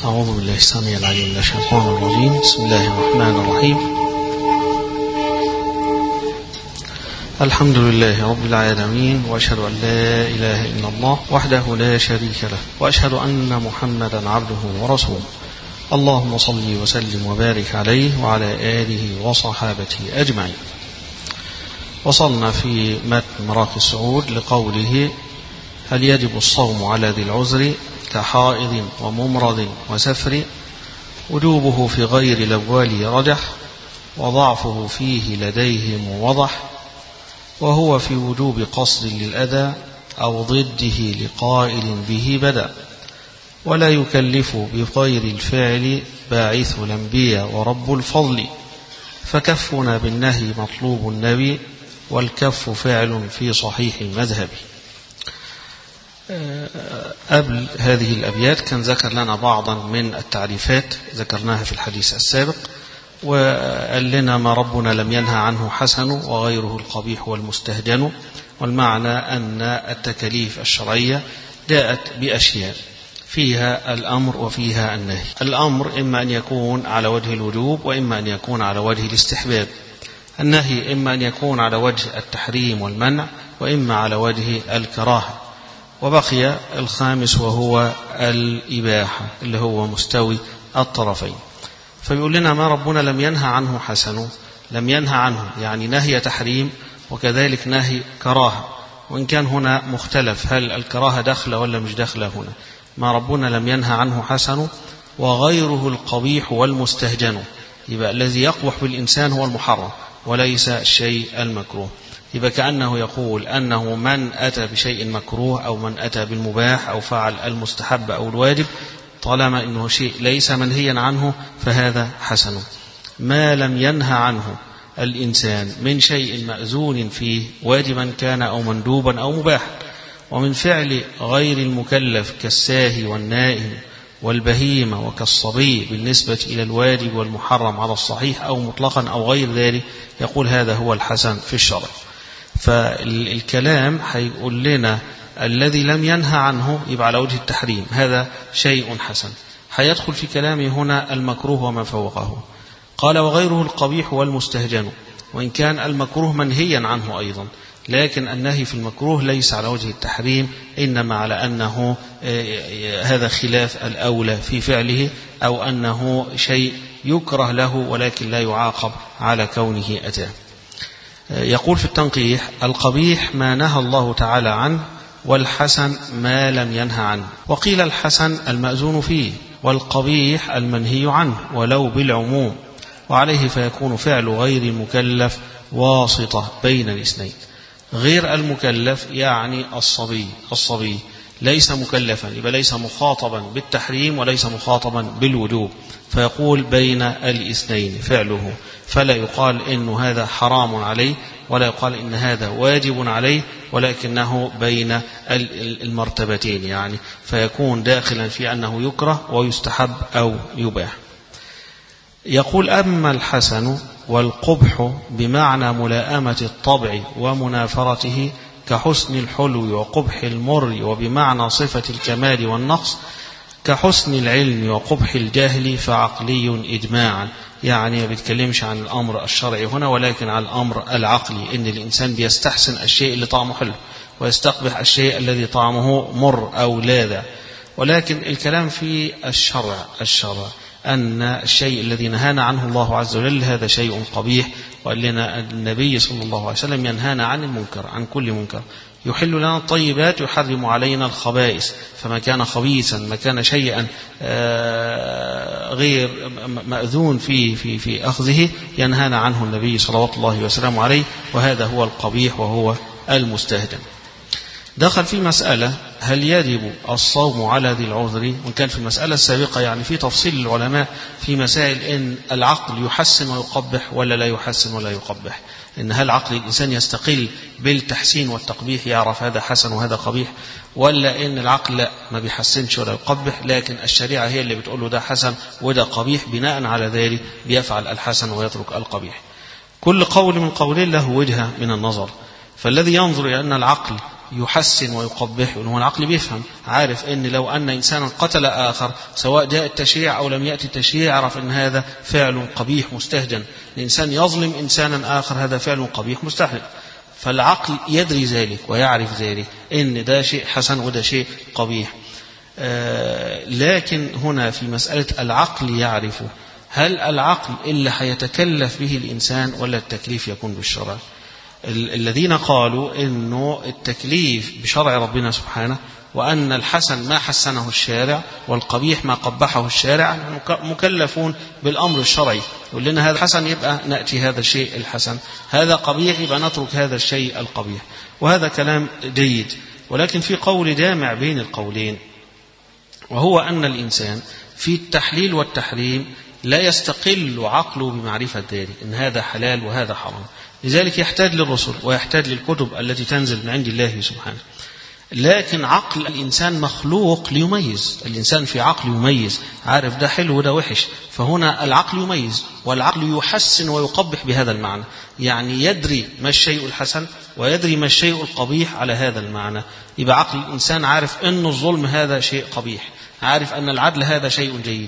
أعوذ بالله السميع العليم من الشيطان الرجيم. بسم الله الرحمن الرحيم. الحمد لله رب العالمين، وأشهد أن لا إله إلا الله وحده لا شريك له، وأشهد أن محمدا عبده ورسوله. اللهم صل وسلم وبارك عليه وعلى آله وصحابته أجمعين. وصلنا في متن مراقي السعود لقوله: هل يجب الصوم على ذي العذر كحائض وممرض وسفر؟ وجوبه في غير الأول رجح، وضعفه فيه لديهم وضح، وهو في وجوب قصد للأذى أو ضده لقائل به بدأ، ولا يكلف بغير الفعل باعث الأنبياء ورب الفضل، فكفنا بالنهي مطلوب النبي، والكف فعل في صحيح المذهب. قبل هذه الأبيات كان ذكر لنا بعضا من التعريفات ذكرناها في الحديث السابق، وقال لنا: ما ربنا لم ينهى عنه حسن، وغيره القبيح والمستهجن. والمعنى أن التكاليف الشرعية جاءت بأشياء فيها الأمر وفيها النهي. الأمر إما أن يكون على وجه الوجوب، وإما أن يكون على وجه الاستحباب. النهي إما أن يكون على وجه التحريم والمنع، وإما على وجه الكراهة. وبقي الخامس وهو الإباحة، اللي هو مستوي الطرفين. فبيقول لنا: ما ربنا لم ينهى عنه حسن. لم ينهى عنه يعني نهي تحريم، وكذلك نهي كراهة، وإن كان هنا مختلف هل الكراهة داخلة ولا مش داخلة هنا. ما ربنا لم ينهى عنه حسن، وغيره القبيح والمستهجن. يبقى الذي يقبح بالإنسان هو المحرم وليس الشيء المكروه. يبقى كأنه يقول أنه من أتى بشيء مكروه أو من أتى بالمباح أو فعل المستحب أو الواجب، طالما أنه شيء ليس منهيا عنه فهذا حسن. ما لم ينهى عنه الإنسان من شيء مأذون فيه، واجبا كان أو مندوبا أو مباحا، ومن فعل غير المكلف كالساهي والنائم والبهيمة وكالصبي بالنسبة إلى الواجب والمحرم على الصحيح أو مطلقا أو غير ذلك، يقول هذا هو الحسن في الشرع. فالكلام هيقول لنا الذي لم ينهى عنه يبقى على وجه التحريم، هذا شيء حسن. هيدخل في كلامه هنا المكروه وما فوقه. قال: وغيره القبيح والمستهجن. وإن كان المكروه منهيا عنه أيضا، لكن النهي في المكروه ليس على وجه التحريم، إنما على أنه هذا خلاف الأولى في فعله، أو أنه شيء يكره له ولكن لا يعاقب على كونه أتاه. يقول في التنقيح: القبيح ما نهى الله تعالى عنه، والحسن ما لم ينهى عنه. وقيل الحسن المأذون فيه، والقبيح المنهي عنه ولو بالعموم، وعليه فيكون فعل غير المكلف واسطة بين الاثنين. غير المكلف يعني الصبي ليس مكلفا، يبقى ليس مخاطبا بالتحريم وليس مخاطبا بالوجوب، فيقول بين الاثنين فعله، فلا يقال إنه هذا حرام عليه ولا يقال إن هذا واجب عليه، ولكنه بين المرتبتين، يعني فيكون داخلا في أنه يكره ويستحب أو يباح. يقول: أما الحسن والقبح بمعنى ملائمة الطبع ومنافرته، كحسن الحلو وقبح المر، وبمعنى صفة الكمال والنقص، كحسن العلم وقبح الجهل، فعقلي إجماعا. يعني ما بيتكلمش عن الأمر الشرعي هنا، ولكن عن الأمر العقلي، إن الإنسان بيستحسن الشيء اللي طعمه حلو ويستقبح الشيء الذي طعمه مر أو لاذع. ولكن الكلام في الشرع أن الشيء الذي نهانا عنه الله عز وجل هذا شيء قبيح، وقال لنا النبي صلى الله عليه وسلم ينهانا عن المنكر، عن كل منكر. يحل لنا الطيبات يحرم علينا الخبائث، فما كان خبيثا، ما كان شيئا غير مأذون في أخذه، ينهانا عنه النبي صلوات الله وسلامه عليه، وهذا هو القبيح وهو المستهجن. دخل في مسألة: هل يجب الصوم على ذي العذر؟ وكان في المسألة السابقة يعني في تفصيل العلماء في مسائل إن العقل يحسن ويقبح ولا لا يحسن ولا يقبح، إن هل عقل الإنسان يستقل بالتحسين والتقبيح، يعرف هذا حسن وهذا قبيح، ولا إن العقل لا ما بيحسنش ولا يقبح، لكن الشريعة هي اللي بتقول له ده حسن وده قبيح، بناء على ذلك بيفعل الحسن ويترك القبيح. كل قول من قولين له وجهة من النظر. فالذي ينظر إلى أن العقل يحسن ويقبح، وهو العقل بيفهم، عارف ان لو ان انسانا قتل اخر سواء جاء التشريع او لم ياتي التشريع يعرف ان هذا فعل قبيح مستهجن. الانسان يظلم انسانا اخر هذا فعل قبيح مستهجن، فالعقل يدري ذلك ويعرف ذلك ان ده شيء حسن وده شيء قبيح. لكن هنا في مسألة العقل يعرفه، هل العقل اللي هيتكلف به الإنسان ولا التكليف يكون بالشرع؟ الذين قالوا إنه التكليف بشرع ربنا سبحانه، وأن الحسن ما حسنه الشارع والقبيح ما قبحه الشارع، مكلفون بالأمر الشرعي. يقول لنا هذا حسن يبقى نأتي هذا الشيء الحسن، هذا قبيح يبقى نترك هذا الشيء القبيح، وهذا كلام جيد. ولكن في قول جامع بين القولين، وهو أن الإنسان في التحليل والتحريم لا يستقل عقله بمعرفة ذلك إن هذا حلال وهذا حرام، لذلك يحتاج للرسل ويحتاج للكتب التي تنزل من عند الله سبحانه. لكن عقل الإنسان مخلوق ليميز، الإنسان في عقل يميز، عارف ده حلو وده وحش، فهنا العقل يميز، والعقل يحسن ويقبح بهذا المعنى، يعني يدري ما الشيء الحسن ويدري ما الشيء القبيح على هذا المعنى. يبقى عقل الإنسان عارف أن الظلم هذا شيء قبيح، عارف أن العدل هذا شيء جيد.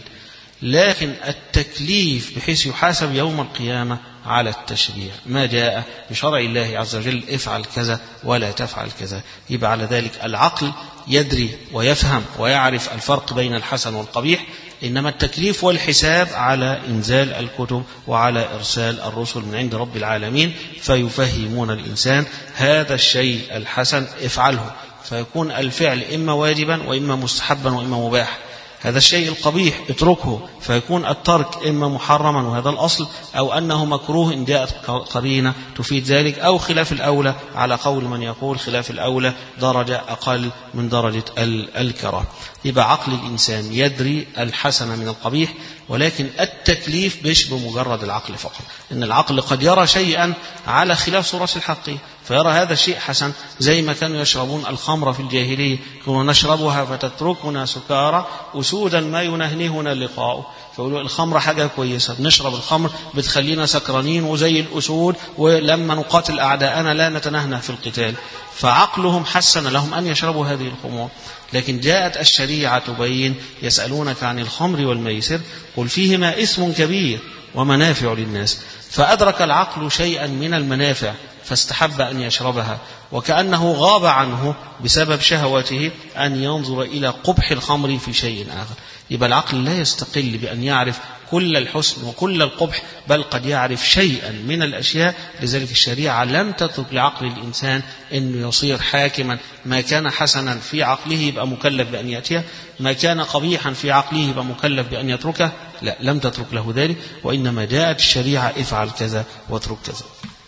لكن التكليف بحيث يحاسب يوم القيامة على التشريع، ما جاء بشرع الله عز وجل افعل كذا ولا تفعل كذا، يبقى على ذلك العقل يدري ويفهم ويعرف الفرق بين الحسن والقبيح. إنما التكليف والحساب على إنزال الكتب وعلى إرسال الرسل من عند رب العالمين، فيفهمون الإنسان هذا الشيء الحسن افعله، فيكون الفعل إما واجبا وإما مستحبا وإما مباح. هذا الشيء القبيح اتركه، فيكون الترك إما محرما وهذا الأصل، أو أنه مكروه إن جاءت قرينة تفيد ذلك، أو خلاف الأولى على قول من يقول خلاف الأولى درجة أقل من درجة الكراهة. يبقى عقل الإنسان يدري الحسن من القبيح، ولكن التكليف مش بمجرد العقل فقط، إن العقل قد يرى شيئا على خلاف صورة الحق فيرى هذا الشيء حسن، زي ما كانوا يشربون الخمر في الجاهلية، كنا نشربها فتتركنا سكارى أسودا ما ينهنهنا اللقاء، فيقولوا الخمر حاجة كويسة، بنشرب الخمر بتخلينا سكرانين وزي الأسود، ولما نقاتل أعداءنا لا نتنهنه في القتال. فعقلهم حسن لهم أن يشربوا هذه الخمور. لكن جاءت الشريعة تبين، يسألونك عن الخمر والميسر قل فيهما إثم كبير ومنافع للناس، فأدرك العقل شيئا من المنافع فاستحب أن يشربها، وكأنه غاب عنه بسبب شهوته أن ينظر إلى قبح الخمر في شيء آخر. يبقى العقل لا يستقل بأن يعرف كل الحسن وكل القبح، بل قد يعرف شيئا من الأشياء. لذلك الشريعة لم تترك لعقل الإنسان أنه يصير حاكما، ما كان حسنا في عقله يبقى مكلف بأن يأتيه، ما كان قبيحا في عقله يبقى مكلف بأن يتركه، لا، لم تترك له ذلك، وإنما جاءت الشريعة افعل كذا واترك كذا.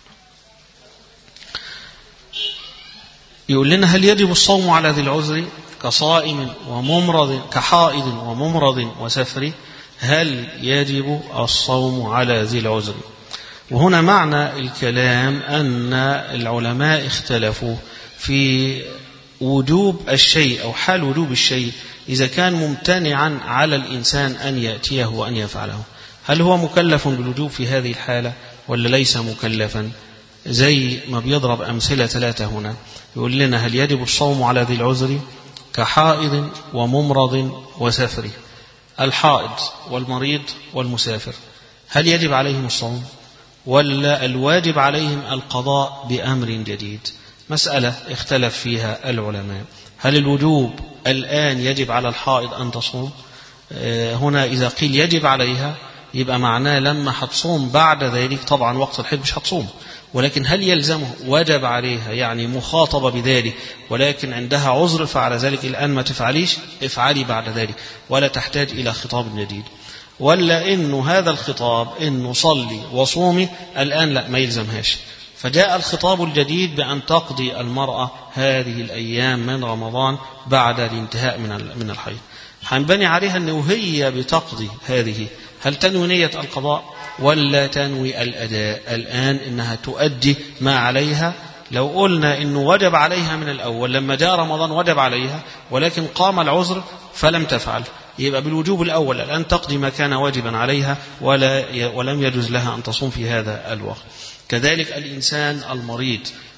يقول لنا هل يجب الصوم على ذي العذر كصائم وممرض، كحائض وممرض وسفر؟ هل يجب الصوم على ذي العذر؟ وهنا معنى الكلام أن العلماء اختلفوا في وجوب الشيء أو حال وجوب الشيء إذا كان ممتنعا على الإنسان أن يأتيه وأن يفعله، هل هو مكلف بالوجوب في هذه الحالة ولا ليس مكلفا؟ زي ما بيضرب أمثلة 3 هنا، يقول لنا هل يجب الصوم على ذي العذر كحائض وممرض وسفر. الحائض والمريض والمسافر هل يجب عليهم الصوم ولا الواجب عليهم القضاء بأمر جديد؟ مسألة اختلف فيها العلماء. هل الوجوب الآن يجب على الحائض أن تصوم؟ هنا إذا قيل يجب عليها يبقى معناه لما هتصوم بعد ذلك، طبعا وقت الحيض مش هتصوم، ولكن هل يلزمه وجب عليها يعني مخاطبة بذلك، ولكن عندها عذر فعلى ذلك الآن ما تفعليش، افعلي بعد ذلك ولا تحتاج إلى خطاب جديد؟ ولا إنه هذا الخطاب إنه صلي وصومي الآن لا، ما يلزمهاش، فجاء الخطاب الجديد بأن تقضي المرأة هذه الأيام من رمضان بعد الانتهاء من الحيض. هنبني عليها أنه هي بتقضي هذه، هل تنوي نية القضاء ولا تنوي الأداء الآن إنها تؤدي ما عليها؟ لو قلنا إنه وجب عليها من الأول لما جاء رمضان وجب عليها، ولكن قام العذر فلم تفعل، يبقى بالوجوب الأول الآن تقضي ما كان واجبا عليها ولم يجوز لها أن تصوم في هذا الوقت. كذلك الإنسان المريض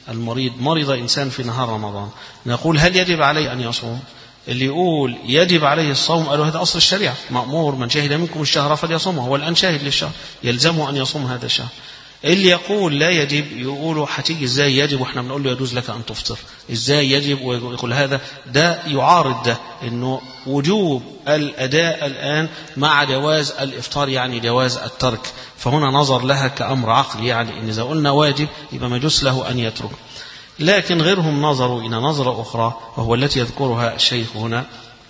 المريض مرض إنسان في نهار رمضان، نقول هل يجب عليه أن يصوم؟ اللي يقول يجب عليه الصوم قالوا هذا أصل الشريعة، مأمور من شهد منكم الشهر فليصومه، هو الآن شاهد للشهر يلزمه أن يصوم هذا الشهر. اللي يقول لا يجب يقولوا هتيجي ازاي يجب واحنا بنقول له يجوز لك ان تفطر، ازاي يجب ويقول هذا؟ ده يعارض ده، انه وجوب الاداء الان مع جواز الافطار يعني جواز الترك، فهنا نظر لها كامر عقلي، يعني ان اذا قلنا واجب يبقى ما يجوز له ان يترك. لكن غيرهم نظروا الى نظره اخرى وهو التي يذكرها الشيخ هنا،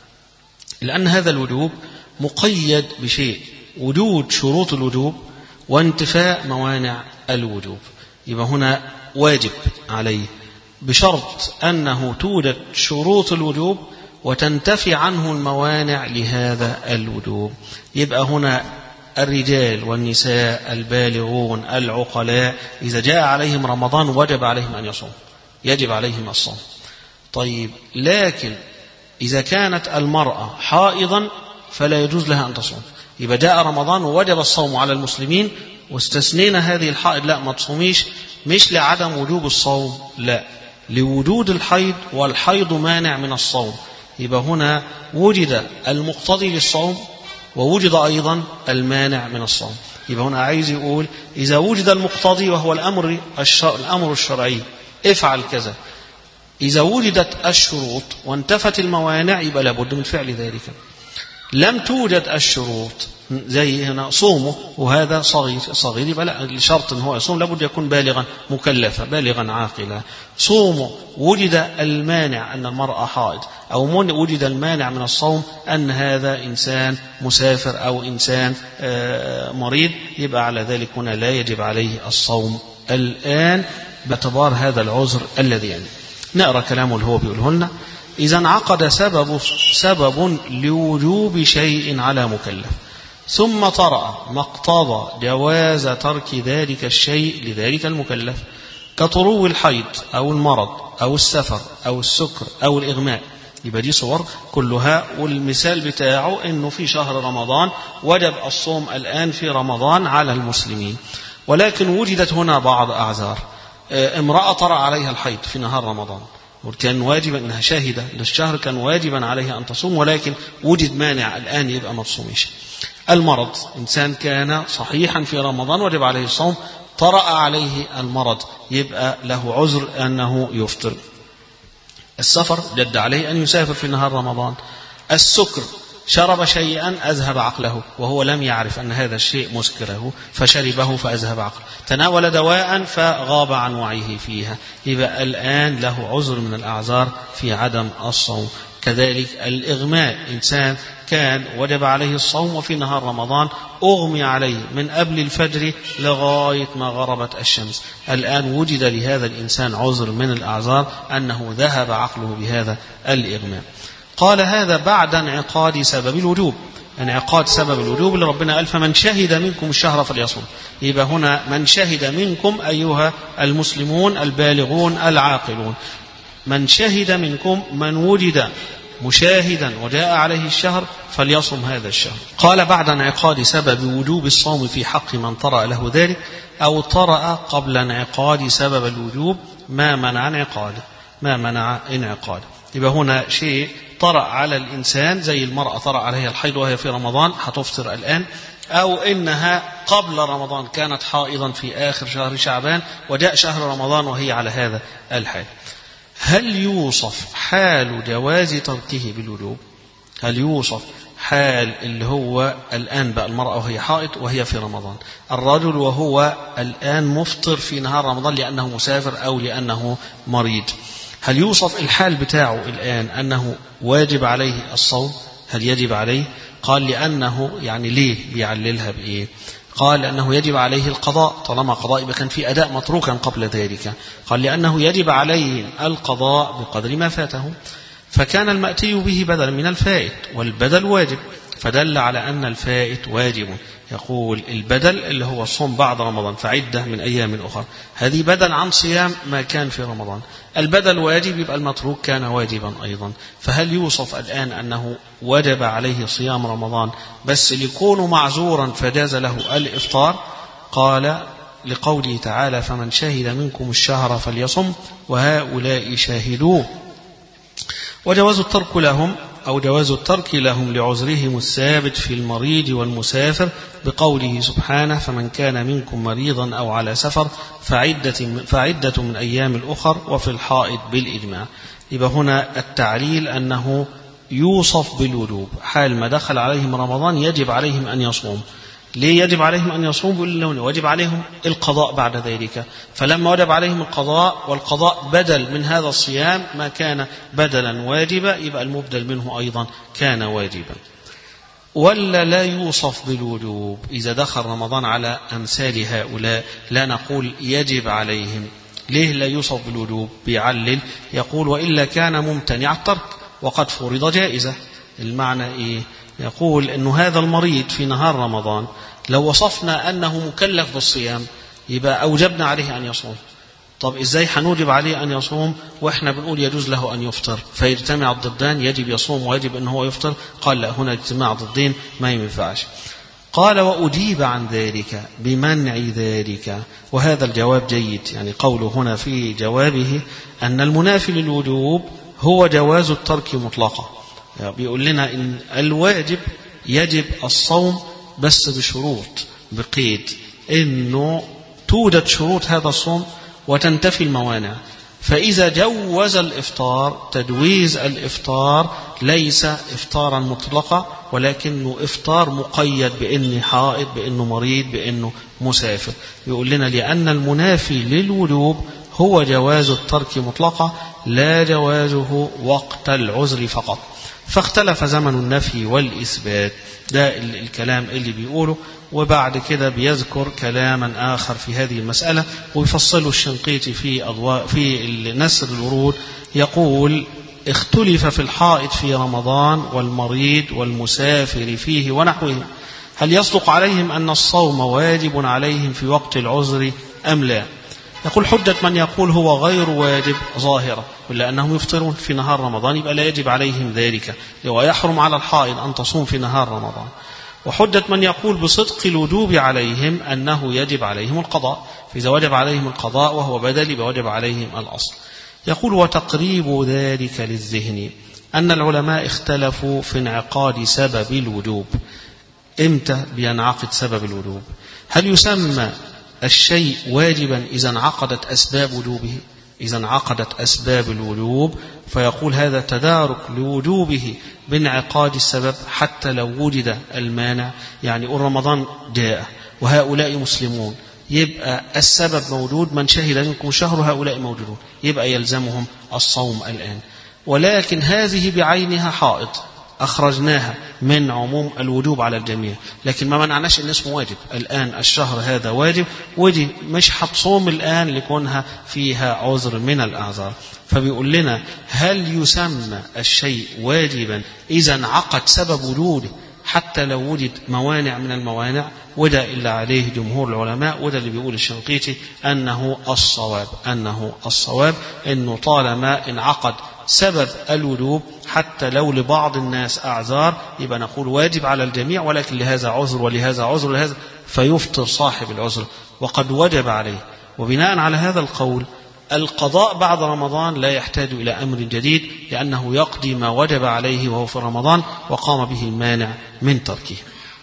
لان هذا الوجوب مقيد بشيء، وجود شروط الوجوب وانتفاء موانع الوجوب، يبقى هنا واجب عليه بشرط أنه توجد شروط الوجوب وتنتفي عنه الموانع لهذا الوجوب. يبقى هنا الرجال والنساء البالغون العقلاء إذا جاء عليهم رمضان وجب عليهم أن يصوم، يجب عليهم الصوم. طيب لكن إذا كانت المرأة حائضا فلا يجوز لها أن تصوم، يبقى جاء رمضان ووجب الصوم على المسلمين واستثنينا هذه الحائض، لا ما تصوميش، مش لعدم وجوب الصوم، لا لوجود الحيض، والحيض مانع من الصوم. يبقى هنا وجد المقتضي للصوم ووجد أيضا المانع من الصوم. يبقى هنا عايز يقول إذا وجد المقتضي وهو الأمر الشرعي افعل كذا، إذا وجدت الشروط وانتفت الموانع يبقى لابد من فعل ذلك. لم توجد الشروط زي هنا صومه وهذا صغير يبقى لا، الشرط ان هو يصوم لابد يكون بالغا مكلفا بالغا عاقلا. صومه وجد المانع ان المرأة حائض، او وجد المانع من الصوم ان هذا انسان مسافر او انسان مريض، يبقى على ذلك هنا لا يجب عليه الصوم الان باعتبار هذا العذر الذي يعني. نقرا كلامه اللي هو بيقوله لنا: إذا انعقد سبب لوجوب شيء على مكلف ثم طرأ ما اقتضى جواز ترك ذلك الشيء لذلك المكلف كطرو الحيض أو المرض أو السفر أو السكر أو الإغماء، يبقى دي صور كلها، والمثال بتاعه إنه في شهر رمضان وجب الصوم الآن في رمضان على المسلمين، ولكن وجدت هنا بعض أعذار. امرأة طرأ عليها الحيض في نهار رمضان وكان واجبا انها شاهده للشهر، كان واجبا عليها ان تصوم، ولكن وجد مانع الان يبقى ما تصومش. المرض، انسان كان صحيحا في رمضان وجب عليه الصوم، طرأ عليه المرض يبقى له عذر انه يفطر. السفر جد عليه ان يسافر في نهار رمضان. السكر، شرب شيئا أذهب عقله وهو لم يعرف أن هذا الشيء مسكره فشربه فأذهب عقله. تناول دواء فغاب عن وعيه فيها، يبقى الآن له عذر من الأعذار في عدم الصوم. كذلك الإغماء، إنسان كان وجب عليه الصوم وفي نهار رمضان أغمي عليه من قبل الفجر لغاية ما غربت الشمس، الآن وجد لهذا الإنسان عذر من الأعذار أنه ذهب عقله بهذا الإغماء. قال هذا بعد انعقاد سبب الوجوب، انعقاد سبب الوجوب اللي ربنا قال فمن شهد منكم الشهر فليصوم. يبقى هنا من شهد منكم أيها المسلمون البالغون العاقلون، من شهد منكم، من وجد مشاهدا وجاء عليه الشهر فليصم هذا الشهر. قال بعد انعقاد سبب وجوب الصوم في حق من طرأ له ذلك أو طرأ قبل انعقاد سبب الوجوب ما منع انعقاده. يبقى هنا شيء طرأ على الإنسان زي المرأة طرأ عليها الحيض وهي في رمضان هتفطر الآن، أو إنها قبل رمضان كانت حائضا في آخر شهر شعبان وجاء شهر رمضان وهي على هذا الحال. هل يوصف حال جواز تركه بالوجوب؟ هل يوصف حال اللي هو الآن بقى المرأة وهي حائض وهي في رمضان، الرجل وهو الآن مفطر في نهار رمضان لأنه مسافر أو لأنه مريض، هل يوصف الحال بتاعه الآن أنه واجب عليه الصوم؟ هل يجب عليه؟ قال لأنه يعني ليه يعللها بإيه؟ قال لأنه يجب عليه القضاء، طالما قضاء يبقى كان في أداء متروكا قبل ذلك. قال لأنه يجب عليه القضاء بقدر ما فاته، فكان المأتي به بدلا من الفائت والبدل واجب، فدل على أن الفائت واجب. يقول البدل اللي هو الصوم بعد رمضان فعدة من أيام أخرى، هذه بدل عن صيام ما كان في رمضان. البدل واجب يبقى المتروك كان واجبا أيضا. فهل يوصف الآن أنه وجب عليه صيام رمضان بس ليكون معذورا فجاز له الإفطار؟ قال لقوله تعالى فمن شهد منكم الشهر فليصم وهؤلاء شاهدوه. وجواز الترك لهم أو جواز الترك لهم لعذرهم الثابت في المريض والمسافر بقوله سبحانه فمن كان منكم مريضا أو على سفر فعدة من أيام الأخر وفي الحائض بالإجماع. يبقى هنا التعليل أنه يوصف بالوجوب حال ما دخل عليهم رمضان يجب عليهم أن يصوم. ليه يجب عليهم أن يصوموا؟ بيقول وجب عليهم القضاء بعد ذلك، فلما وجب عليهم القضاء والقضاء بدل من هذا الصيام ما كان بدلا واجبا يبقى المبدل منه أيضا كان واجبا. ولا لا يوصف بالوجوب إذا دخل رمضان على أمثال هؤلاء لا نقول يجب عليهم. ليه لا يوصف بالوجوب؟ بيعلل يقول وإلا كان ممتنع الترك وقد فرض جائزة. المعنى إيه؟ يقول أنه هذا المريض في نهار رمضان لو وصفنا أنه مكلف بالصيام يبقى أوجبنا عليه أن يصوم. طب إزاي حنوجب عليه أن يصوم وإحنا بنقول يجوز له أن يفطر؟ فيجتمع الضدان، يجب يصوم ويجب أنه هو يفطر. قال لا، هنا اجتماع ضدين ما ينفعش. قال وأجيب عن ذلك بمنع ذلك، وهذا الجواب جيد. يعني قوله هنا في جوابه أن المنافي للوجوب هو جواز الترك مطلقا. بيقول لنا إن الواجب يجب الصوم بس بشروط، بقيد إنه توجد شروط هذا الصوم وتنتفي الموانع. فإذا جوز الإفطار، تجويز الإفطار ليس إفطارا مطلقا ولكنه إفطار مقيد بأنه حائض، بأنه مريض، بأنه مسافر. يقول لنا لأن المنافي للوجوب هو جواز الترك مطلقا لا جوازه وقت العذر فقط. فاختلف زمن النفي والإثبات. ده الكلام اللي بيقوله. وبعد كده بيذكر كلاما آخر في هذه المسألة ويفصله الشنقيطي في نسر الورود. يقول اختلف في الحائض في رمضان والمريض والمسافر فيه ونحوهم، هل يصدق عليهم أن الصوم واجب عليهم في وقت العذر أم لا؟ يقول حجة من يقول هو غير واجب ظاهرة، إلا أنهم يفطرون في نهار رمضان يبقى لا يجب عليهم ذلك، ويحرم على الحائض أن تصوم في نهار رمضان. وحجة من يقول بصدق الوجوب عليهم أنه يجب عليهم القضاء، فإذا وجب عليهم القضاء وهو بدل يبقى وجب عليهم الأصل. يقول وتقريب ذلك للذهن أن العلماء اختلفوا في انعقاد سبب الوجوب. إمتى بينعقد سبب الوجوب؟ هل يسمى الشيء واجبا إذا انعقدت أسباب وجوبه؟ إذا انعقدت أسباب الوجوب فيقول هذا تدارك لوجوبه بانعقاد السبب حتى لو وجد المانع. يعني يقول رمضان جاء وهؤلاء مسلمون يبقى السبب موجود، من شهد منكم شهر هؤلاء موجودون يبقى يلزمهم الصوم الآن. ولكن هذه بعينها حائض أخرجناها من عموم الوجوب على الجميع، لكن ما منعناش إن اسمه واجب. الآن الشهر هذا واجب ودي مش هتصوم الآن لكونها فيها عذر من الأعذار. فبيقول لنا هل يسمى الشيء واجبا إذا انعقد سبب وجوده حتى لو وجد موانع من الموانع؟ وده اللي عليه جمهور العلماء، وده اللي بيقول الشنقيطي أنه الصواب أنه طالما انعقد سبب الوجوب حتى لو لبعض الناس أعذار يبقى نقول واجب على الجميع، ولكن لهذا عذر ولهذا عذر ولهذا فيفطر صاحب العذر وقد وجب عليه. وبناء على هذا القول القضاء بعد رمضان لا يحتاج إلى أمر جديد، لأنه يقضي ما وجب عليه وهو في رمضان وقام به المانع من تركه.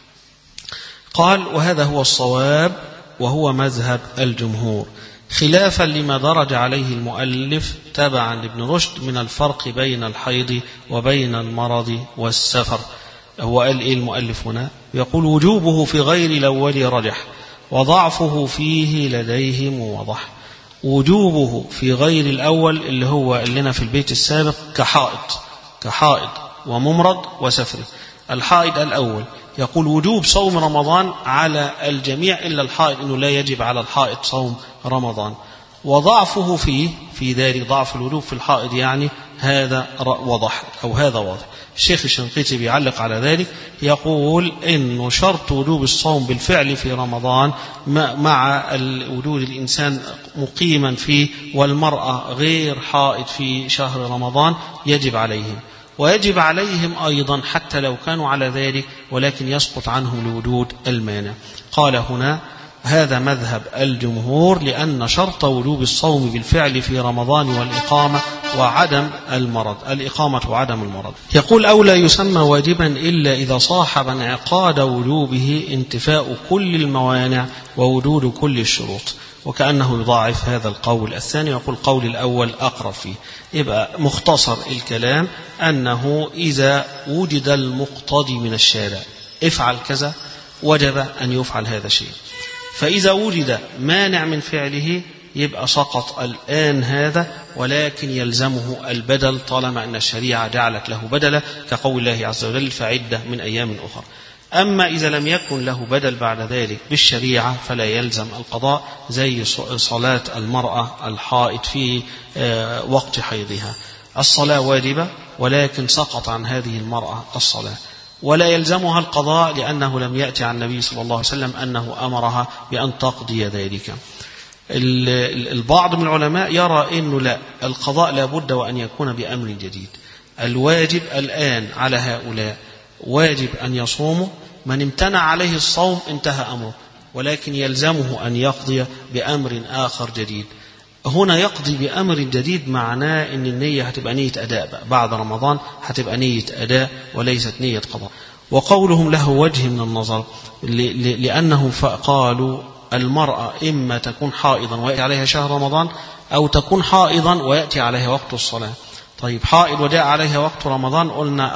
قال وهذا هو الصواب وهو مذهب الجمهور، خلافا لما درج عليه المؤلف تبعا لابن رشد من الفرق بين الحيض وبين المرض والسفر. هو قال إيه المؤلف هنا؟ يقول وجوبه في غير الأول رجح وضعفه فيه لديهم وضح. وجوبه في غير الأول اللي هو لنا في البيت السابق كحائض وممرض وسفر. الحائض الأول يقول وجوب صوم رمضان على الجميع إلا الحائض، إنه لا يجب على الحائض صوم رمضان. وضعفه في ذلك ضعف الوجوب في الحائض يعني هذا وضح أو هذا واضح. الشيخ الشنقيطي بيعلق على ذلك يقول إنه شرط وجوب الصوم بالفعل في رمضان مع وجود الإنسان مقيما فيه والمرأة غير حائض في شهر رمضان يجب عليهم، ويجب عليهم أيضا حتى لو كانوا على ذلك ولكن يسقط عنهم لوجود المانع. قال هنا هذا مذهب الجمهور، لأن شرط وجوب الصوم بالفعل في رمضان والإقامة وعدم المرض، الإقامة وعدم المرض. يقول: أو لا يسمى واجبا إلا إذا صاحب انعقاد وجوبه انتفاء كل الموانع ووجود كل الشروط. وكأنه يضاعف هذا القول الثاني، ويقول القول الأول أقرب فيه. يبقى مختصر الكلام أنه إذا وجد المقتضي من الشارع افعل كذا وجب أن يفعل هذا الشيء، فإذا وجد مانع من فعله يبقى سقط الآن هذا، ولكن يلزمه البدل طالما أن الشريعة جعلت له بدلا، كقول الله عز وجل: فعدة من أيام أخرى. أما إذا لم يكن له بدل بعد ذلك بالشريعة فلا يلزم القضاء، زي صلاة المرأة الحائض في وقت حيضها. الصلاة واجبة ولكن سقط عن هذه المرأة الصلاة، ولا يلزمها القضاء لأنه لم يأتي عن النبي صلى الله عليه وسلم أنه أمرها بأن تقضي ذلك. البعض من العلماء يرى أنه لا، القضاء لا بد وأن يكون بأمر جديد. الواجب الآن على هؤلاء واجب أن يصوموا، من امتنع عليه الصوم انتهى أمره، ولكن يلزمه أن يقضي بأمر آخر جديد. هنا يقضي بأمر جديد معناه أن النية هتبقى نية أداء، بعد رمضان هتبقى نية أداء وليست نية قضاء. وقولهم له وجه من النظر، لأنه قالوا المرأة إما تكون حائضا ويأتي عليها شهر رمضان، أو تكون حائضا ويأتي عليها وقت الصلاة. طيب حائض وجاء عليها وقت رمضان، قلنا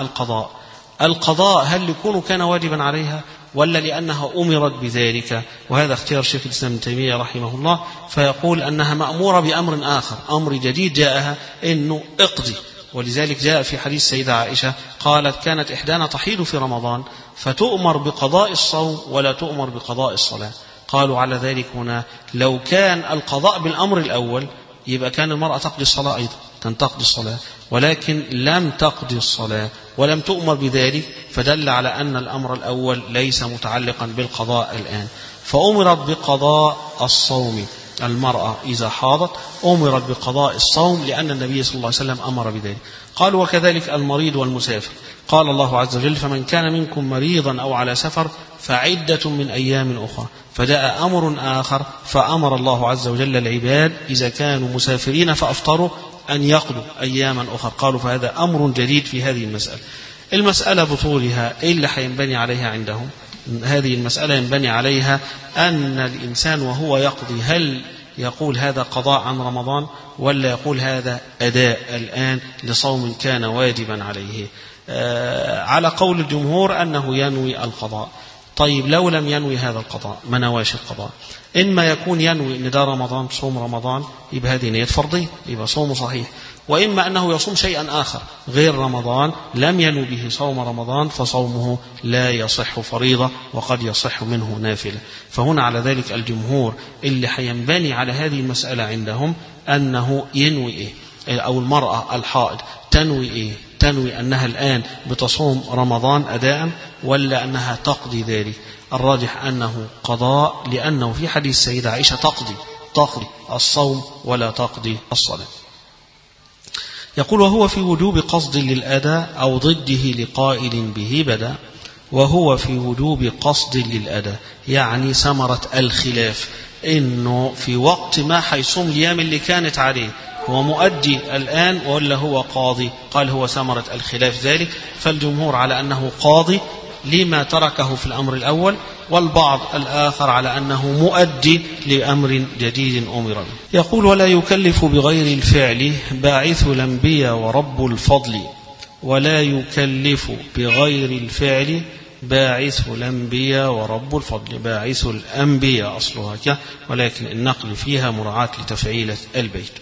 القضاء هل يكون كان واجبا عليها ولا لأنها أمرت بذلك؟ وهذا اختيار شيخ الإسلام ابن تيمية رحمه الله، فيقول أنها مأمورة بأمر آخر، أمر جديد جاءها إنه اقضي. ولذلك جاء في حديث سيدة عائشة قالت: كانت إحدانا تحيض في رمضان فتؤمر بقضاء الصوم ولا تؤمر بقضاء الصلاة. قالوا على ذلك هنا لو كان القضاء بالأمر الأول يبقى كان المرأة تقضي الصلاة أيضا، تقضي الصلاة، ولكن لم تقضي الصلاة ولم تؤمر بذلك، فدل على أن الأمر الأول ليس متعلقا بالقضاء الآن، فأمرت بقضاء الصوم. المرأة إذا حاضت أمرت بقضاء الصوم لأن النبي صلى الله عليه وسلم أمر بذلك. قالوا: وكذلك المريض والمسافر، قال الله عز وجل: فمن كان منكم مريضا أو على سفر فعدة من أيام أخرى. فجاء أمر آخر فأمر الله عز وجل العباد إذا كانوا مسافرين فأفطروا أن يقضوا أياما أخرى. قالوا فهذا أمر جديد في هذه المسألة. المسألة بطولها إيه اللي حينبني عليها عندهم؟ هذه المسألة ينبني عليها أن الإنسان وهو يقضي هل يقول هذا قضاء عن رمضان ولا يقول هذا أداء الآن لصوم كان واجبا عليه. على قول الجمهور أنه ينوي القضاء. طيب لو لم ينوي هذا القضاء، ما نواش القضاء، إما يكون ينوي أن ده رمضان صوم رمضان يبقى هذه نية فرضية يبقى صومه صحيح، وإما أنه يصوم شيئا آخر غير رمضان لم ينوي به صوم رمضان فصومه لا يصح فريضة وقد يصح منه نافلة. فهنا على ذلك الجمهور اللي حينبني على هذه المسألة عندهم أنه ينوي إيه، أو المرأة الحائض تنوي إيه، تنوي أنها الآن بتصوم رمضان أداء ولا أنها تقضي ذلك. الراجح أنه قضاء، لأنه في حديث السيدة عائشة تقضي الصوم ولا تقضي الصلاة. يقول: وهو في وجوب قصد للأداء أو ضده لقائل به بدا. وهو في وجوب قصد للأداء يعني ثمرة الخلاف، إنه في وقت ما حيصوم الأيام اللي كانت عليه هو مؤدي الآن ولا هو قاضي؟ قال هو ثمرة الخلاف ذلك، فالجمهور على أنه قاضي لما تركه في الأمر الأول، والبعض الآخر على أنه مؤدي لأمر جديد أمر به. يقول: ولا يكلف بغير الفعل باعث الأنبياء ورب الفضل. ولا يكلف بغير الفعل باعث الأنبياء ورب الفضل. باعث الأنبياء أصلها كه، ولكن النقل فيها مراعاة لتفعيلة البيت.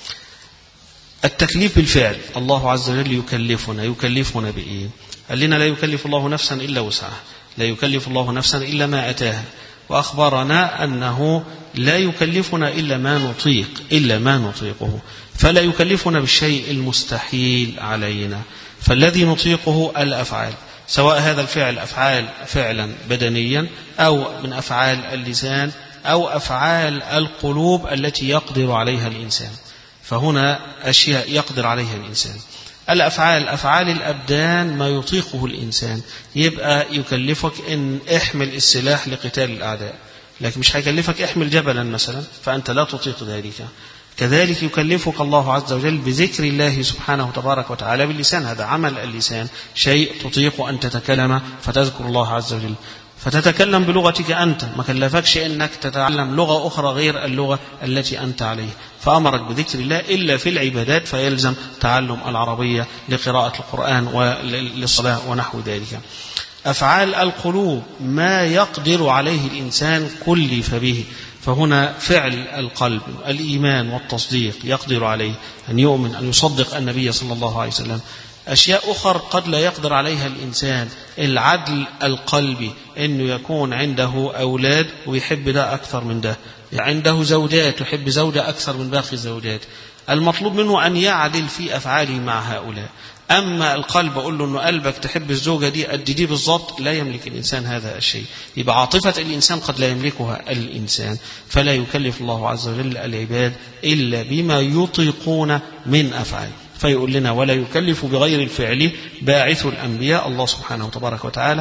التكليف بالفعل، الله عز وجل يكلفنا بإيه؟ قال لنا: لا يكلف الله نفسا إلا وسعها، لا يكلف الله نفسا إلا ما أتاها، وأخبرنا أنه لا يكلفنا إلا ما نطيقه، فلا يكلفنا بالشيء المستحيل علينا. فالذي نطيقه الأفعال، سواء هذا الفعل أفعال فعلا بدنيا أو من أفعال اللسان أو أفعال القلوب التي يقدر عليها الإنسان، فهنا أشياء يقدر عليها الإنسان. الأفعال أفعال الأبدان ما يطيقه الإنسان، يبقى يكلفك إن احمل السلاح لقتال الأعداء، لكن مش هيكلفك احمل جبلا مثلا فأنت لا تطيق ذلك. كذلك يكلفك الله عز وجل بذكر الله سبحانه تبارك وتعالى باللسان، هذا عمل اللسان، شيء تطيق أن تتكلم فتذكر الله عز وجل، فتتكلم بلغتك أنت، ما كلفكش أنك تتعلم لغة أخرى غير اللغة التي أنت عليه، فأمرك بذكر الله إلا في العبادات فيلزم تعلم العربية لقراءة القرآن وللصلاة ونحو ذلك. أفعال القلوب ما يقدر عليه الإنسان كلف به، فهنا فعل القلب الإيمان والتصديق يقدر عليه، أن يؤمن أن يصدق النبي صلى الله عليه وسلم. أشياء أخرى قد لا يقدر عليها الإنسان، العدل القلبي، أنه يكون عنده أولاد ويحب ده أكثر من ده، عنده زوجات يحب زوجة أكثر من باقي الزوجات، المطلوب منه أن يعدل في أفعاله مع هؤلاء. أما القلب أقول له أنه قلبك تحب الزوجة دي قد دي بالضبط، لا يملك الإنسان هذا الشيء، يبقى عاطفة الإنسان قد لا يملكها الإنسان، فلا يكلف الله عز وجل العباد إلا بما يطيقون من أفعال. فيقول لنا ولا يكلف بغير الفعل باعث الأنبياء الله سبحانه وتبارك وتعالى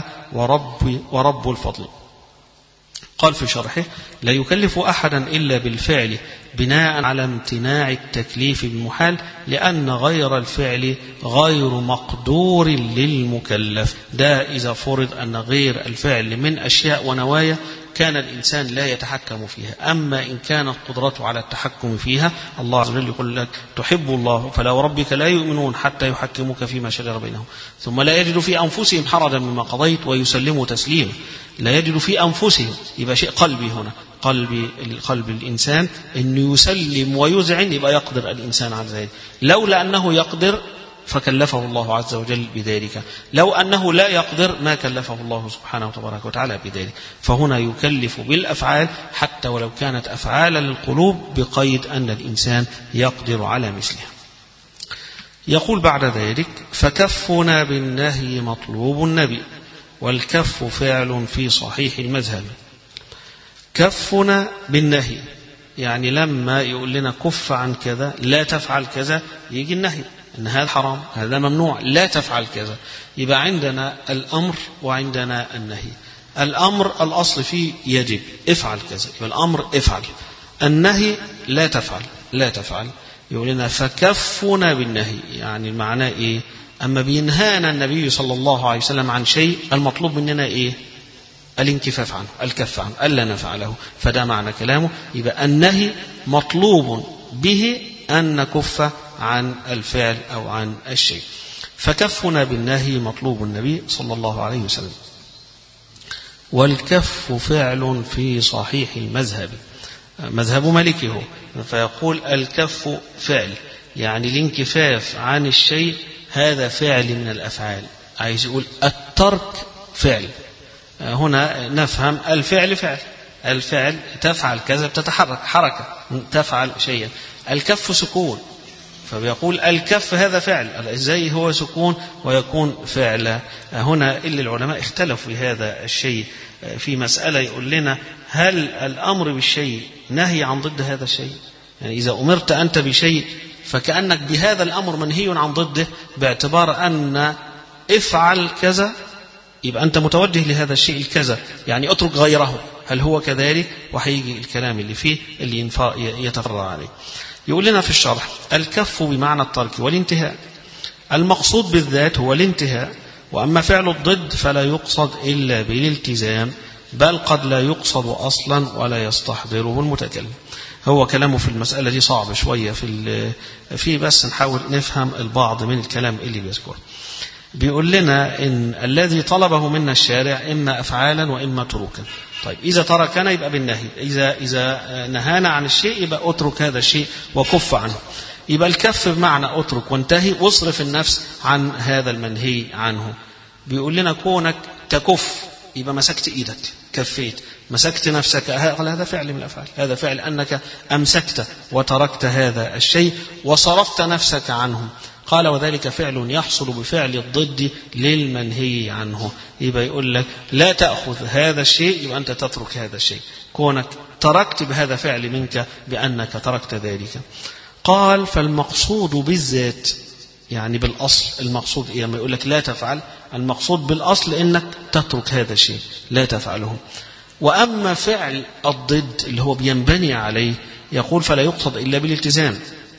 ورب الفضل. قال في شرحه لا يكلف أحدا إلا بالفعل بناء على امتناع التكليف بالمحال، لأن غير الفعل غير مقدور للمكلف. ده إذا فرض أن غير الفعل من أشياء ونوايا كان الإنسان لا يتحكم فيها، أما إن كانت قدرته على التحكم فيها، الله عز وجل يقول لك تحب الله فلا وربك لا يؤمنون حتى يحكموك فيما شجر بينهم ثم لا يجدوا في أنفسهم حرجا مما قضيت ويسلموا تسليما. لا يجدوا في أنفسهم، يبقى شيء قلبي هنا، قلب الإنسان أنه يسلم ويذعن، يبقى يقدر الإنسان على ذلك. لولا أنه يقدر فكلفه الله عز وجل بذلك، لو أنه لا يقدر ما كلفه الله سبحانه وتبارك وتعالى بذلك. فهنا يكلف بالأفعال حتى ولو كانت أفعال للقلوب بقيد أن الإنسان يقدر على مثلها. يقول بعد ذلك فكفنا بالنهي مطلوب النبي، والكف فعل في صحيح المذهب. كفنا بالنهي يعني لما يقول لنا كف عن كذا لا تفعل كذا، يجي النهي إن هذا حرام هذا ممنوع لا تفعل كذا، يبقى عندنا الأمر وعندنا النهي. الأمر الأصل فيه يجب افعل كذا، يبقى الأمر افعل، النهي لا تفعل لا تفعل. يقول لنا فكفنا بالنهي، يعني المعنى إيه؟ أما بينهانا النبي صلى الله عليه وسلم عن شيء المطلوب مننا إيه؟ الانكفاف عنه، الكف عنه، ألا نفعله، فده معنى كلامه. يبقى النهي مطلوب به أن نكف عن الفعل أو عن الشيء. فكفنا بالنهي مطلوب النبي صلى الله عليه وسلم. والكف فعل في صحيح المذهب، مذهب مالكي هو، فيقول الكف فعل يعني الانكفاف عن الشيء، هذا فعل من الأفعال. عايز يقول الترك فعل، هنا نفهم الفعل فعل، الفعل تفعل كذا بتتحرك حركة تفعل شيئا. الكف سكون، فبيقول الكف هذا فعل، ازاي هو سكون ويكون فعلا؟ هنا اللي العلماء اختلفوا في هذا الشيء في مسألة، يقول لنا هل الأمر بالشيء نهي عن ضد هذا الشيء؟ يعني إذا أمرت أنت بشيء فكأنك بهذا الأمر منهي عن ضده، باعتبار أن افعل كذا يبقى أنت متوجه لهذا الشيء الكذا، يعني اترك غيره، هل هو كذلك؟ وحيجي الكلام اللي فيه اللي يتفرع عليه. يقول لنا في الشرح الكف بمعنى الترك والانتهاء، المقصود بالذات هو الانتهاء، وأما فعل الضد فلا يقصد إلا بالالتزام، بل قد لا يقصد أصلا ولا يستحضره المتكلم. هو كلامه في المسألة دي صعب شوية في بس نحاول نفهم البعض من الكلام اللي بيذكره. بيقول لنا إن الذي طلبه منا الشارع إما أفعالا وإما تروكا. طيب إذا تركنا يبقى بالنهي، إذا نهانا عن الشيء يبقى أترك هذا الشيء وكف عنه. يبقى الكف بمعنى أترك وانتهي واصرف النفس عن هذا المنهي عنه. بيقول لنا كونك تكف يبقى مسكت إيدك كفيت، مسكت نفسك، هذا فعل من الأفعال، هذا فعل أنك أمسكت وتركت هذا الشيء وصرفت نفسك عنه. قال وذلك فعل يحصل بفعل الضد للمنهي عنه. يبقى يقول لك لا تأخذ هذا الشيء يبقى أنت تترك هذا الشيء، كونك تركت بهذا فعل منك بأنك تركت ذلك. قال فالمقصود بالذات يعني بالأصل، المقصود إيه؟ ما يقول لك لا تفعل، المقصود بالأصل إنك تترك هذا الشيء لا تفعله. وأما فعل الضد اللي هو بينبني عليه يقول فلا يقصد إلا بالالتزام.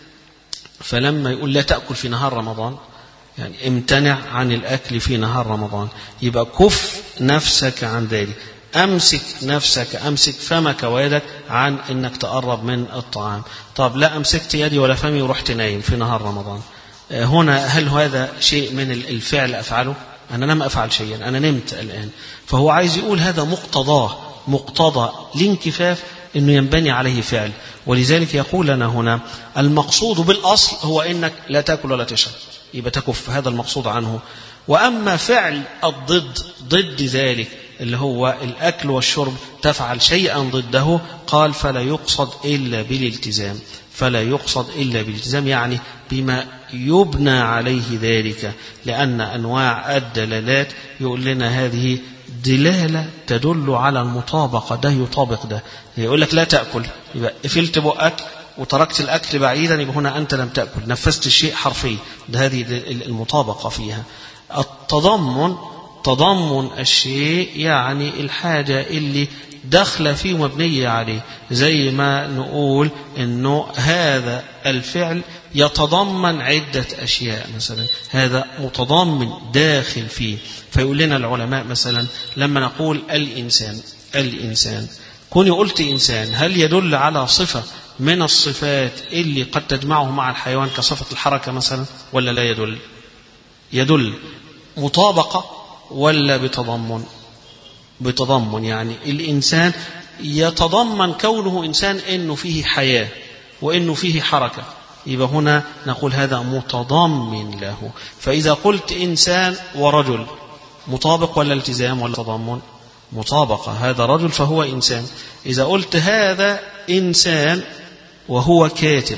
فلما يقول لا تأكل في نهار رمضان يعني امتنع عن الأكل في نهار رمضان، يبقى كف نفسك عن ذلك، أمسك نفسك، أمسك فمك ويدك عن أنك تقرب من الطعام. طب لا أمسكت يدي ولا فمي ورحت نايم في نهار رمضان، هنا هل هذا شيء من الفعل أفعله؟ أنا لم أفعل شيئا، أنا نمت الآن. فهو عايز يقول هذا مقتضى الانكفاف أنه ينبني عليه فعل. ولذلك يقول لنا هنا المقصود بالأصل هو أنك لا تأكل ولا تشرب، يبقى تكف، هذا المقصود عنه. وأما فعل الضد ضد ذلك اللي هو الأكل والشرب تفعل شيئا ضده، قال فلا يقصد إلا بالالتزام. فلا يقصد إلا بالالتزام يعني بما يبنى عليه ذلك، لأن أنواع الدلالات يقول لنا هذه دلالة تدل على المطابقة، ده يطابق ده. يقول لك لا تأكل، يبقى قفلت بقك وتركت الأكل بعيدا، يبقى هنا أنت لم تأكل، نفذت الشيء حرفيا، ده هذه المطابقة فيها. التضمن تضمن الشيء يعني الحاجة اللي دخل فيه مبنية عليه، زي ما نقول إنه هذا الفعل يتضمن عدة أشياء، مثلا هذا متضمن داخل فيه. فيقول لنا العلماء مثلا لما نقول الإنسان كوني قلت إنسان، هل يدل على صفة من الصفات اللي قد تجمعه مع الحيوان كصفة الحركة مثلا، ولا لا يدل مطابقة ولا بتضمن يعني الإنسان يتضمن كونه إنسان إنه فيه حياة وإنه فيه حركة، يبقى هنا نقول هذا متضمن له. فإذا قلت إنسان ورجل مطابق ولا التزام ولا تضمن؟ مطابقة، هذا رجل فهو إنسان. إذا قلت هذا إنسان وهو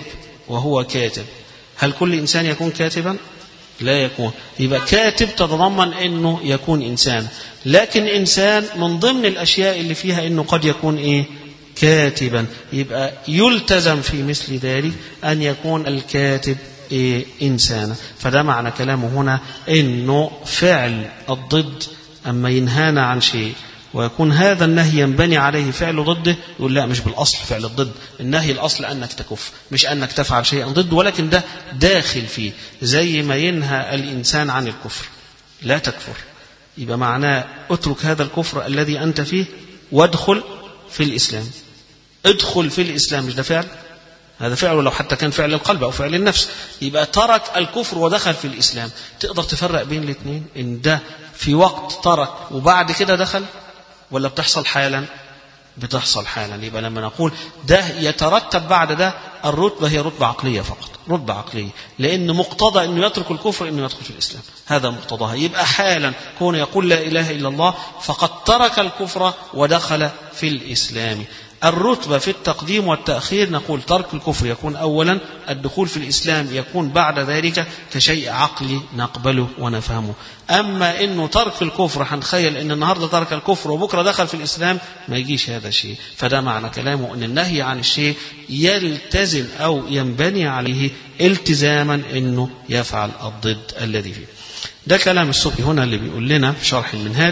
كاتب، هل كل إنسان يكون كاتبا؟ لا يكون. يبقى كاتب تتضمن أنه يكون إنسان، لكن إنسان من ضمن الأشياء اللي فيها أنه قد يكون كاتبا، يبقى يلتزم في مثل ذلك أن يكون الكاتب إنسانا. فده معنى كلامه هنا أنه فعل الضد أما ينهانا عن شيء ويكون هذا النهي ينبني عليه فعل ضده، يقول لا مش بالأصل فعل الضد، النهي الأصل أنك تكف مش أنك تفعل شيئا ضد، ولكن ده داخل فيه، زي ما ينهى الإنسان عن الكفر لا تكفر، يبقى معناه اترك هذا الكفر الذي أنت فيه وادخل في الإسلام. ادخل في الإسلام مش ده فعل؟ هذا فعل ولو حتى كان فعل القلب أو فعل النفس، يبقى ترك الكفر ودخل في الإسلام. تقدر تفرق بين الاثنين إن ده في وقت ترك وبعد كده دخل، ولا بتحصل حالا؟ بتحصل حالا. يبقى لما نقول ده يترتب بعد ده، الرتبة هي رتبة عقلية فقط، رتبة عقلية، لأن مقتضى أنه يترك الكفر أنه يدخل في الإسلام، هذا مقتضاها. يبقى حالا كون يقول لا إله إلا الله فقد ترك الكفر ودخل في الإسلام. الرتبة في التقديم والتأخير نقول ترك الكفر يكون أولا، الدخول في الإسلام يكون بعد ذلك كشيء عقلي نقبله ونفهمه. أما إنه ترك الكفر هنخيل إن النهاردة ترك الكفر وبكرة دخل في الإسلام، ما يجيش هذا الشيء. فده معنى كلامه أن النهي عن الشيء يلتزم أو ينبني عليه التزاما إنه يفعل الضد الذي فيه. ده كلام السبكي هنا اللي بيقول لنا في شرح المنهاج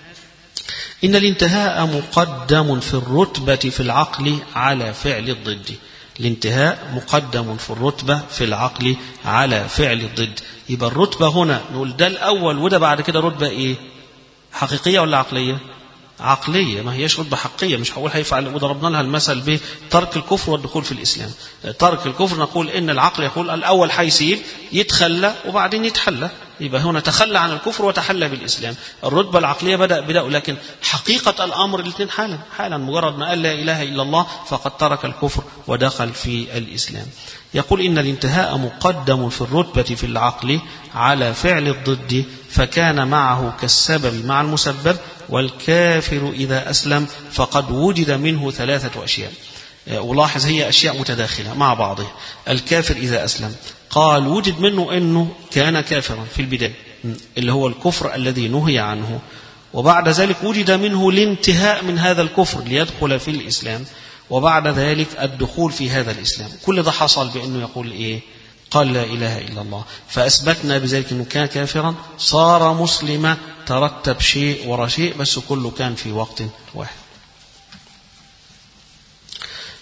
إن الانتهاء مقدم في الرتبة في العقل على فعل الضد. الانتهاء مقدم في الرتبة في العقل على فعل الضد. يبقى الرتبة هنا نقول ده الأول وده بعد كده رتبة حقيقية ولا عقلية؟ عقلية، ما هيش رتبة حقيقية. مش هقول هيفعل، وضربنا لها المثل بترك الكفر والدخول في الإسلام. ترك الكفر نقول إن العقل يقول الأول هيسيب يتخلى وبعدين يتحلى، يبقى هنا تخلى عن الكفر وتحلى بالإسلام. الرتبة العقلية بدأ، لكن حقيقة الأمر الاثنين حالا مجرد ما قال لا إله إلا الله فقد ترك الكفر ودخل في الإسلام. يقول إن الانتهاء مقدم في الرتبة في العقل على فعل الضد، فكان معه كالسبب مع المسبب، والكافر إذا أسلم فقد وجد منه 3 أشياء. ولاحظ هي أشياء متداخلة مع بعضها. الكافر إذا أسلم قال وجد منه أنه كان كافرا في البداية اللي هو الكفر الذي نهي عنه، وبعد ذلك وجد منه الانتهاء من هذا الكفر ليدخل في الإسلام، وبعد ذلك الدخول في هذا الإسلام. كل ده حصل بأنه يقول قال لا إله إلا الله، فأثبتنا بذلك أنه كان كافرا صار مسلما، ترتب شيء وراء شيء، بس كله كان في وقت واحد.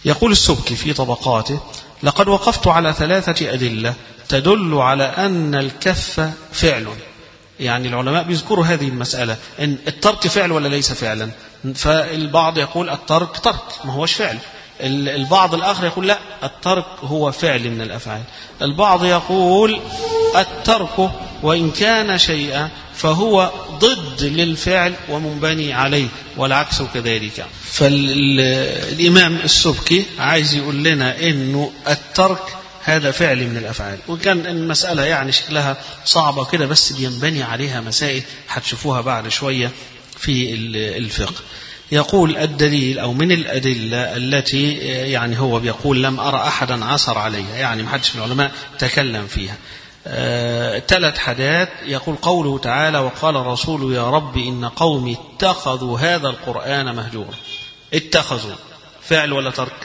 يقول السبكي في طبقاته: لقد وقفت على 3 أدلة تدل على أن الكف فعل. يعني العلماء بيذكروا هذه المسألة، إن الترك فعل ولا ليس فعلا. فالبعض يقول الترك ترك ما هوش فعل، البعض الآخر يقول لا، الترك هو فعل من الأفعال. البعض يقول الترك وإن كان شيئا فهو ضد للفعل ومنبني عليه، والعكس كذلك. فالإمام السبكي عايز يقول لنا إنه الترك هذا فعل من الأفعال، وكان المسألة يعني شكلها صعبة كده، بس بينبني عليها مسائل هتشوفوها بعد شوية في الفقه. يقول الدليل أو من الأدلة التي يعني هو بيقول لم أرى أحدا عثر عليها، يعني محدش من العلماء تكلم فيها. 3 حاجات. يقول قوله تعالى: وقال الرسول يا رب إن قومي اتخذوا هذا القرآن مهجورا. اتخذوا فعل ولا ترك؟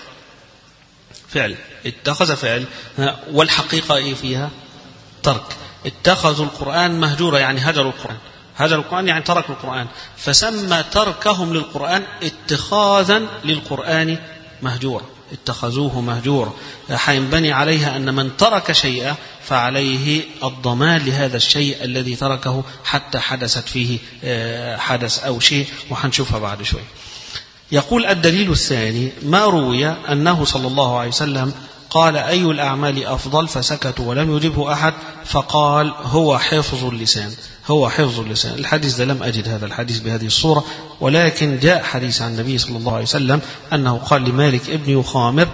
فعل. اتخذ فعل، والحقيقة إيه فيها؟ ترك. اتخذوا القرآن مهجورا يعني هجروا القرآن، هجروا القرآن يعني تركوا القرآن، فسمى تركهم للقرآن اتخاذا للقرآن مهجورا، اتخذوه مهجورا. حينبني عليها أن من ترك شيئا فعليه الضمان لهذا الشيء الذي تركه حتى حدثت فيه حدث أو شيء، وحنشوفها بعد شوي. يقول الدليل الثاني ما روي أنه صلى الله عليه وسلم قال: أي الأعمال أفضل؟ فسكتوا ولم يجبه أحد، فقال: هو حفظ اللسان، هو حفظ اللسان. الحديث ده لم أجد هذا الحديث بهذه الصورة، ولكن جاء حديث عن النبي صلى الله عليه وسلم أنه قال لمالك ابن يخامر: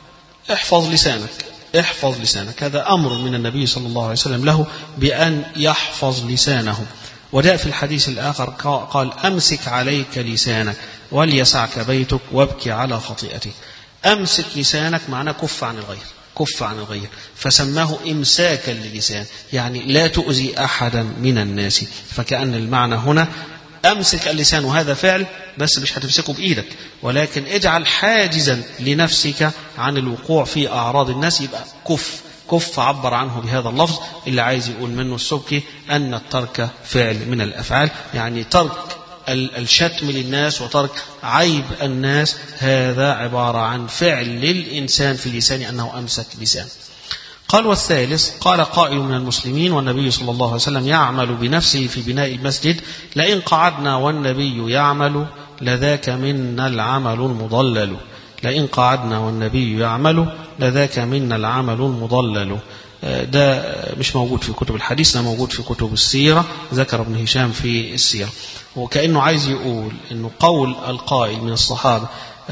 احفظ لسانك، احفظ لسانك. هذا أمر من النبي صلى الله عليه وسلم له بأن يحفظ لسانه. وجاء في الحديث الآخر قال: أمسك عليك لسانك وليسعك بيتك وابكي على خطيئتك. أمسك لسانك معناه كف عن الغير، كف عن الغير، فسماه إمساكا للسان، يعني لا تؤذي أحدا من الناس. فكأن المعنى هنا أمسك اللسان، وهذا فعل بس مش هتمسكه بإيدك، ولكن اجعل حاجزا لنفسك عن الوقوع في أعراض الناس، يبقى كف. كف عبر عنه بهذا اللفظ اللي عايز يقول منه السبكي أن الترك فعل من الأفعال، يعني ترك الشتم للناس وترك عيب الناس، هذا عبارة عن فعل للإنسان في لسانه أنه أمسك لسان. قال: والثالث قال قائل من المسلمين والنبي صلى الله عليه وسلم يعمل بنفسه في بناء المسجد: لئن قعدنا والنبي يعمل لذاك منا العمل المضلل. لئن قعدنا والنبي يعمل لذاك منا العمل المضلل. ده مش موجود في كتب الحديث، ده موجود في كتب السيرة، ذكر ابن هشام في السيرة. وكأنه عايز يقول إنه قول القائل من الصحابة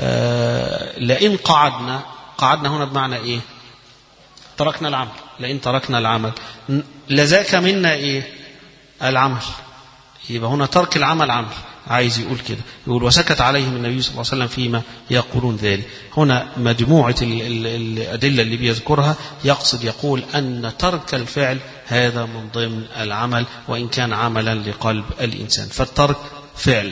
لئن قعدنا، قعدنا هنا بمعنى إيه؟ تركنا العمل. لئن تركنا العمل لذاك منا إيه؟ العمل. يبقى هنا ترك العمل عمل، عايز يقول كده، يقول: وسكت عليهم النبي صلى الله عليه وسلم فيما يقولون ذلك. هنا مجموعة الأدلة اللي بيذكرها يقصد يقول أن ترك الفعل هذا من ضمن العمل، وإن كان عملا لقلب الإنسان، فالترك فعل.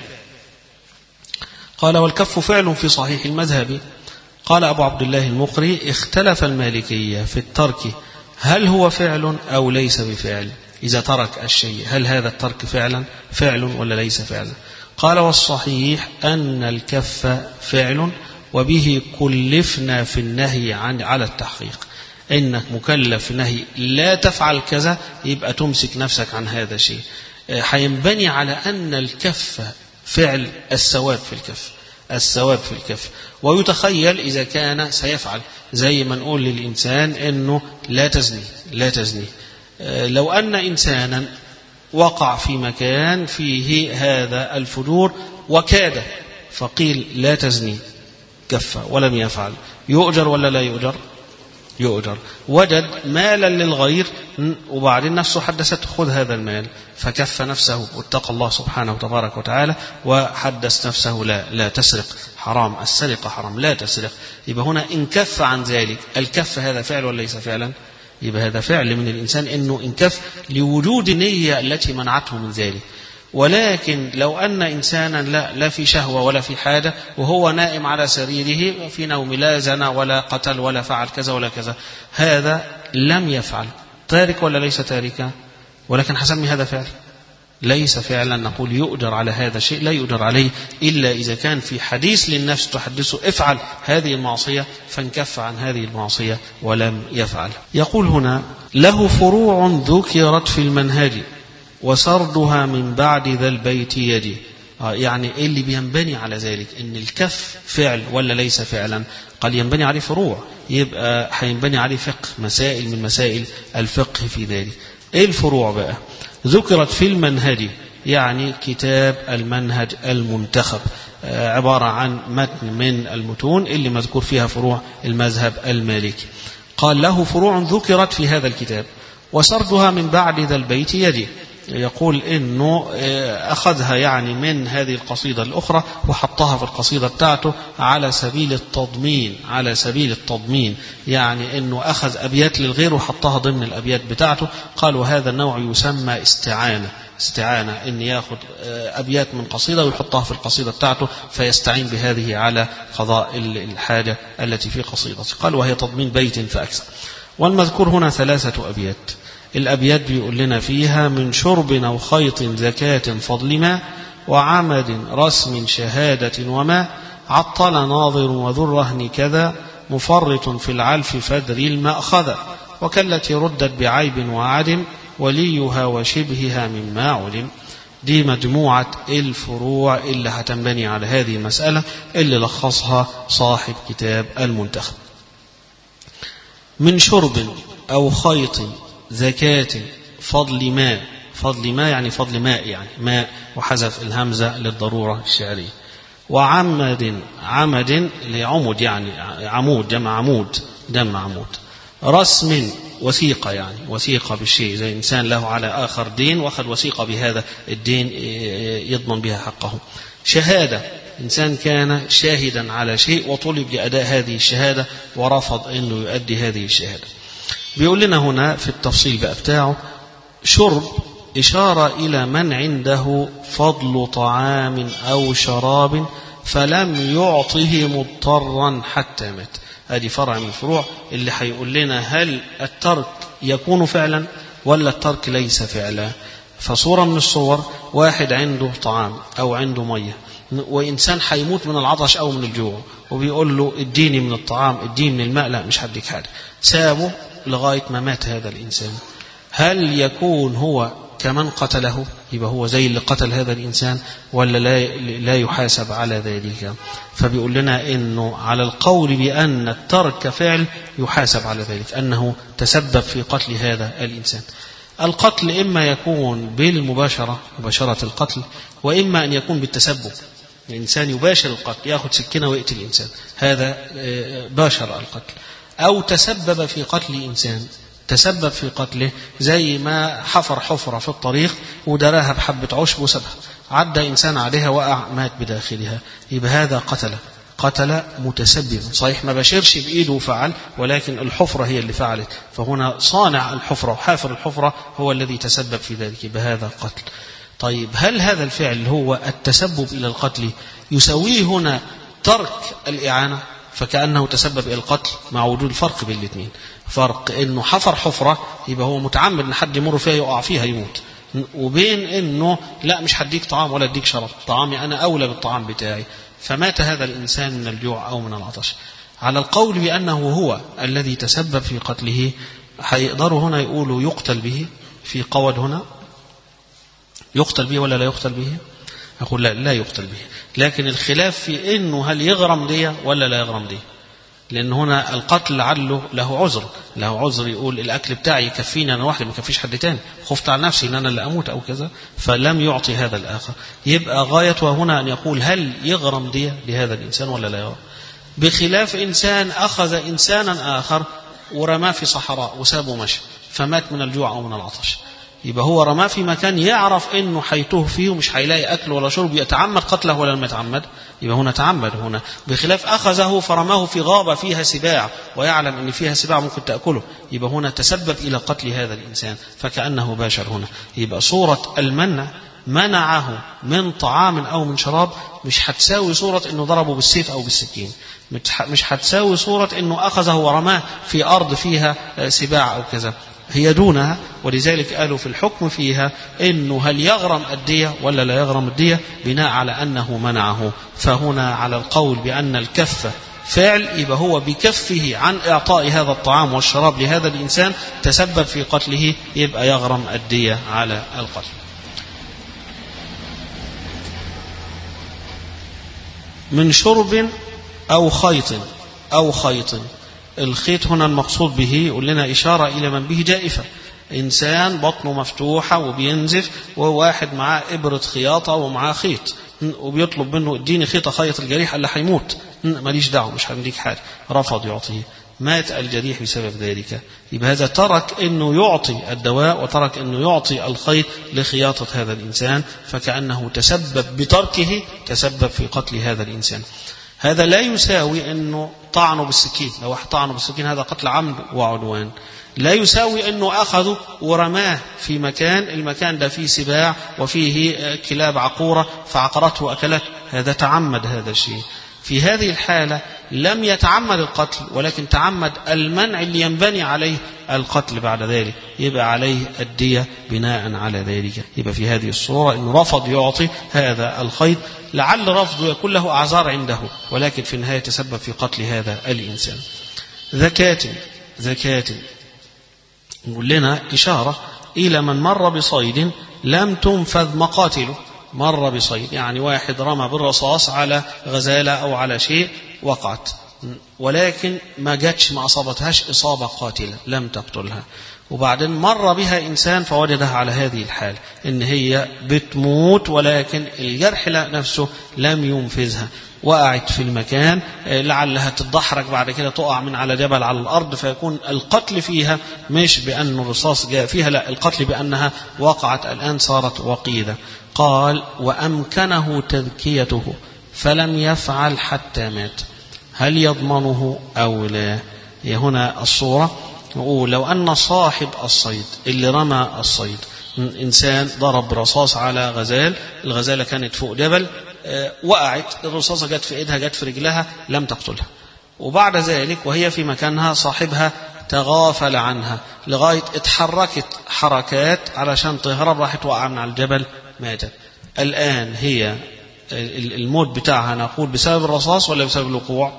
قال: والكف فعل في صحيح المذهب. قال أبو عبد الله المقري: اختلف المالكية في الترك هل هو فعل أو ليس بفعل. إذا ترك الشيء هل هذا الترك فعل ولا ليس فعلا؟ قال: والصحيح أن الكف فعل، وبه كلفنا في النهي على التحقيق. إنك مكلف في نهي لا تفعل كذا، يبقى تمسك نفسك عن هذا الشيء. حينبني على أن الكف فعل، الثواب في الكف، الثواب في الكف. ويتخيل إذا كان سيفعل، زي ما نقول للإنسان إنه لا تزني، لا تزني. لو أن إنسانا وقع في مكان فيه هذا الفجور وكاد، فقيل لا تزني، كف ولم يفعل، يؤجر ولا لا يؤجر؟ يؤجر. وجد مالا للغير وبعدين نفسه حدثت خذ هذا المال، فكف نفسه واتقى الله سبحانه وتبارك وتعالى وحدث نفسه لا تسرق، حرام، السرقة حرام، لا تسرق. يبقى هنا إن كف عن ذلك، الكف هذا فعل ولا ليس فعلا؟ يبقى هذا فعل من الإنسان إنه انكف لوجود النية التي منعته من ذلك. ولكن لو أن إنسانا لا في شهوة ولا في حاجة، وهو نائم على سريره في نوم، لا زنى ولا قتل ولا فعل كذا ولا كذا، هذا لم يفعل، تارك ولا ليس تاركا؟ ولكن حسمي هذا فعل، ليس فعلا نقول يؤجر على هذا الشيء، لا يؤجر عليه إلا إذا كان في حديث للنفس تحدثه افعل هذه المعصية فانكف عن هذه المعصية ولم يفعل. يقول هنا له فروع ذكرت في المنهج وسردها من بعد ذا البيت يجي. يعني إيه اللي بينبني على ذلك؟ إن الكف فعل ولا ليس فعلا؟ قال ينبني عليه فروع، يبقى هينبني عليه فقه، مسائل من مسائل الفقه في ذلك. إيه الفروع بقى؟ ذكرت في المنهج يعني كتاب المنهج المنتخب، عبارة عن متن من المتون اللي مذكور فيها فروع المذهب المالكي. قال له فروع ذكرت في هذا الكتاب وسردها من بعد ذا البيت يجي. يقول إنه أخذها يعني من هذه القصيدة الأخرى وحطها في القصيدة بتاعته على سبيل التضمين، على سبيل التضمين، يعني إنه أخذ أبيات للغير وحطها ضمن الأبيات بتاعته. قال وهذا النوع يسمى استعانة، إن يأخذ أبيات من قصيدة ويحطها في القصيدة بتاعته فيستعين بهذه على قضاء الحاجة التي في قصيدته. قال وهي تضمين بيت فأكثر. والمذكور هنا 3 أبيات. الأبيات بيقول لنا فيها من شرب أو خيط زكاة فضل ما وعمد رسم شهادة وما عطل ناظر وذو الرهن كذا مفرط في العلف فدري المأخذ وكالتي ردت بعيب وعدم وليها وشبهها مما علم. دي مجموعة الفروع اللي هتنبني على هذه المسألة اللي لخصها صاحب كتاب المنتخب. من شرب أو خيط زكاة فضل ما يعني فضل ماء، يعني ماء وحذف الهمزة للضرورة الشعرية. عمد لعمود يعني عمود جمع عمود. رسم وثيقة يعني وثيقة بالشيء، زي إنسان له على آخر دين وأخذ وثيقة بهذا الدين يضمن بها حقه. شهادة إنسان كان شاهدا على شيء وطلب لأداء هذه الشهادة ورفض أنه يؤدي هذه الشهادة. بيقول لنا هنا في التفصيل بقى بتاعه شرب إشارة إلى من عنده فضل طعام أو شراب فلم يعطه مضطرا حتى مات. هذه فرع من الفروع اللي هيقول لنا هل الترك يكون فعلا ولا الترك ليس فعلا. فصورة من الصور واحد عنده طعام أو عنده مية وإنسان هيموت من العطش أو من الجوع وبيقول له اديني من الطعام اديني من الماء، لا مش هديك حاجة، سابه لغاية ما مات هذا الإنسان. هل يكون هو كمن قتله؟ يبقى هو زي اللي قتل هذا الإنسان ولا لا يحاسب على ذلك؟ فبيقول لنا إنه على القول بأن الترك فعل يحاسب على ذلك، أنه تسبب في قتل هذا الإنسان. القتل إما يكون بالمباشرة مباشرة القتل، وإما أن يكون بالتسبب، الإنسان يباشر القتل يأخذ سكينة ويقتل الإنسان، هذا باشر القتل. أو تسبب في قتل إنسان، تسبب في قتله زي ما حفر حفرة في الطريق ودراها بحبة عشب وسبها، عدى إنسان عليها وقع مات بداخلها، يبقى هذا قتل متسبب. صحيح ما بشرش بإيده وفعل، ولكن الحفرة هي اللي فعلت، فهنا صانع الحفرة وحافر الحفرة هو الذي تسبب في ذلك، يبقى هذا قتل. طيب هل هذا الفعل هو التسبب إلى القتل يسويه هنا ترك الإعانة فكأنه تسبب إلى القتل، مع وجود الفرق بين الاثنين؟ فرق إنه حفر حفرة يبقى هو متعمد إن حد يمر فيها يقع فيها يموت، وبين إنه لا مش هديك طعام ولا اديك شراب، طعامي أنا أولى بالطعام بتاعي، فمات هذا الإنسان من الجوع أو من العطش. على القول بأنه هو الذي تسبب في قتله هيقدروا هنا يقولوا يقتل به، في قول هنا يقتل به ولا لا يقتل به؟ أقول لا يقتل به، لكن الخلاف في إنه هل يغرم دية ولا لا يغرم دية، لأن هنا القتل لعله له عذر يقول الأكل بتاعي يكفيني أنا واحد ما يكفيش حد تاني، خفت على نفسي إن أنا اللي أموت أو كذا، فلم يعطي هذا الآخر. يبقى غايته هنا أن يقول هل يغرم دية لهذا الإنسان ولا لا يغرم، بخلاف إنسان أخذ إنسانا آخر ورماه في صحراء وسابه مشي فمات من الجوع أو من العطش، يبقى هو رماه في مكان يعرف إنه حيته فيه ومش هيلاقي أكل ولا شرب، يتعمد قتله ولا لم يتعمد؟ يبقى هنا تعمد هنا. بخلاف أخذه فرماه في غابة فيها سباع ويعلم أن فيها سباع ممكن تأكله، يبقى هنا تسبب إلى قتل هذا الإنسان فكأنه باشر هنا. يبقى صورة المنع منعه من طعام أو من شراب مش هتساوي صورة إنه ضربه بالسيف أو بالسكين، مش هتساوي صورة إنه أخذه ورماه في أرض فيها سباع أو كذا، هي دونها، ولذلك قالوا في الحكم فيها إنه هل يغرم الدية ولا لا يغرم الدية بناء على أنه منعه. فهنا على القول بأن الكف فعل، يبقى هو بكفه عن إعطاء هذا الطعام والشراب لهذا الإنسان تسبب في قتله، يبقى يغرم الدية على القتل. من شرب أو خيط. الخيط هنا المقصود به يقول لنا إشارة إلى من به جائفة، إنسان بطنه مفتوحة وبينزف وواحد معاه إبرة خياطة ومعاه خيط وبيطلب منه اديني خيطة خيط الجريح اللي هيموت، ماليش دعوة مش هديك حاجة، رفض يعطيه، مات الجريح بسبب ذلك. يبقى هذا ترك أنه يعطي الدواء وترك أنه يعطي الخيط لخياطة هذا الإنسان، فكأنه تسبب بتركه تسبب في قتل هذا الإنسان. هذا لا يساوي أنه طعنه بالسكين، لو واحد طعنه بالسكين هذا قتل عمد وعدوان. لا يساوي أنه أخذه ورماه في مكان، المكان ده فيه سباع وفيه كلاب عقورة فعقرته وأكلته، هذا تعمد هذا الشيء. في هذه الحالة لم يتعمد القتل ولكن تعمد المنع اللي ينبني عليه القتل بعد ذلك، يبقى عليه الدية بناء على ذلك. يبقى في هذه الصورة أنه رفض يعطي هذا الخيط، لعل رفضه يكون له أعذار عنده، ولكن في النهاية تسبب في قتل هذا الإنسان. زكاة نقول لنا إشارة إلى من مر بصيد لم تنفذ مقاتله. مر بصيد يعني واحد رمى بالرصاص على غزالة أو على شيء وقعت، ولكن ما جاتش ما أصابتهاش إصابة قاتلة لم تقتلها، وبعدين مر بها إنسان فوجدها على هذه الحال إن هي بتموت ولكن الجرح نفسه لم ينفذها، وقعت في المكان لعلها تتدحرج بعد كده تقع من على جبل على الأرض، فيكون القتل فيها مش بأن الرصاص جاء فيها، لا، القتل بأنها وقعت الآن صارت وقيدة. قال وأمكنه تذكيته فلم يفعل حتى مات، هل يضمنه أو لا؟ هنا الصورة نقول لو أن صاحب الصيد اللي رمى الصيد إنسان ضرب رصاص على غزال، الغزالة كانت فوق جبل، وقعت الرصاصة جت في إيدها جت في رجلها لم تقتلها، وبعد ذلك وهي في مكانها صاحبها تغافل عنها لغاية اتحركت حركات علشان تهرب، راحت وقع من على الجبل ماتت. الآن هي الموت بتاعها نقول بسبب الرصاص ولا بسبب الوقوع؟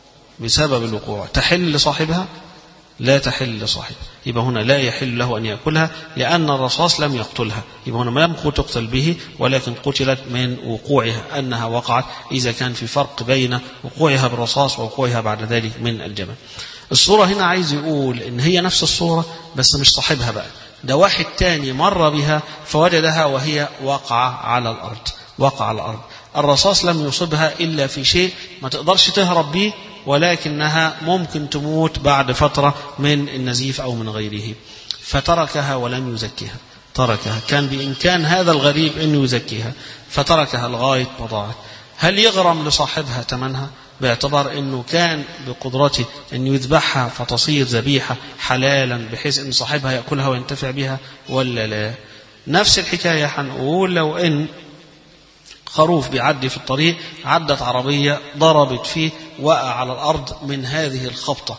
بسبب الوقوع. تحل لصاحبها؟ لا تحل لصاحبها. يبقى هنا لا يحل له أن يأكلها لأن الرصاص لم يقتلها، يبقى هنا لم تقتل به ولكن قتلت من وقوعها أنها وقعت، إذا كان في فرق بين وقوعها بالرصاص ووقوعها بعد ذلك من الجبل. الصورة هنا عايز يقول إن هي نفس الصورة بس مش صاحبها بقى، ده واحد تاني مر بها فوجدها وهي واقعة على الأرض، واقعة على الأرض، الرصاص لم يصبها إلا في شيء ما تقدرش تهرب به، ولكنها ممكن تموت بعد فترة من النزيف أو من غيره، فتركها ولم يزكيها، تركها، كان بإمكان هذا الغريب أن يزكيها فتركها لغاية ما ضاعت. هل يغرم لصاحبها ثمنها باعتبار أنه كان بقدرته أن يذبحها فتصير ذبيحة حلالا بحيث أن صاحبها يأكلها وينتفع بها ولا لا؟ نفس الحكاية هنقول لو أن خروف بيعدي في الطريق، عدت عربية ضربت فيه وقع على الأرض من هذه الخبطة،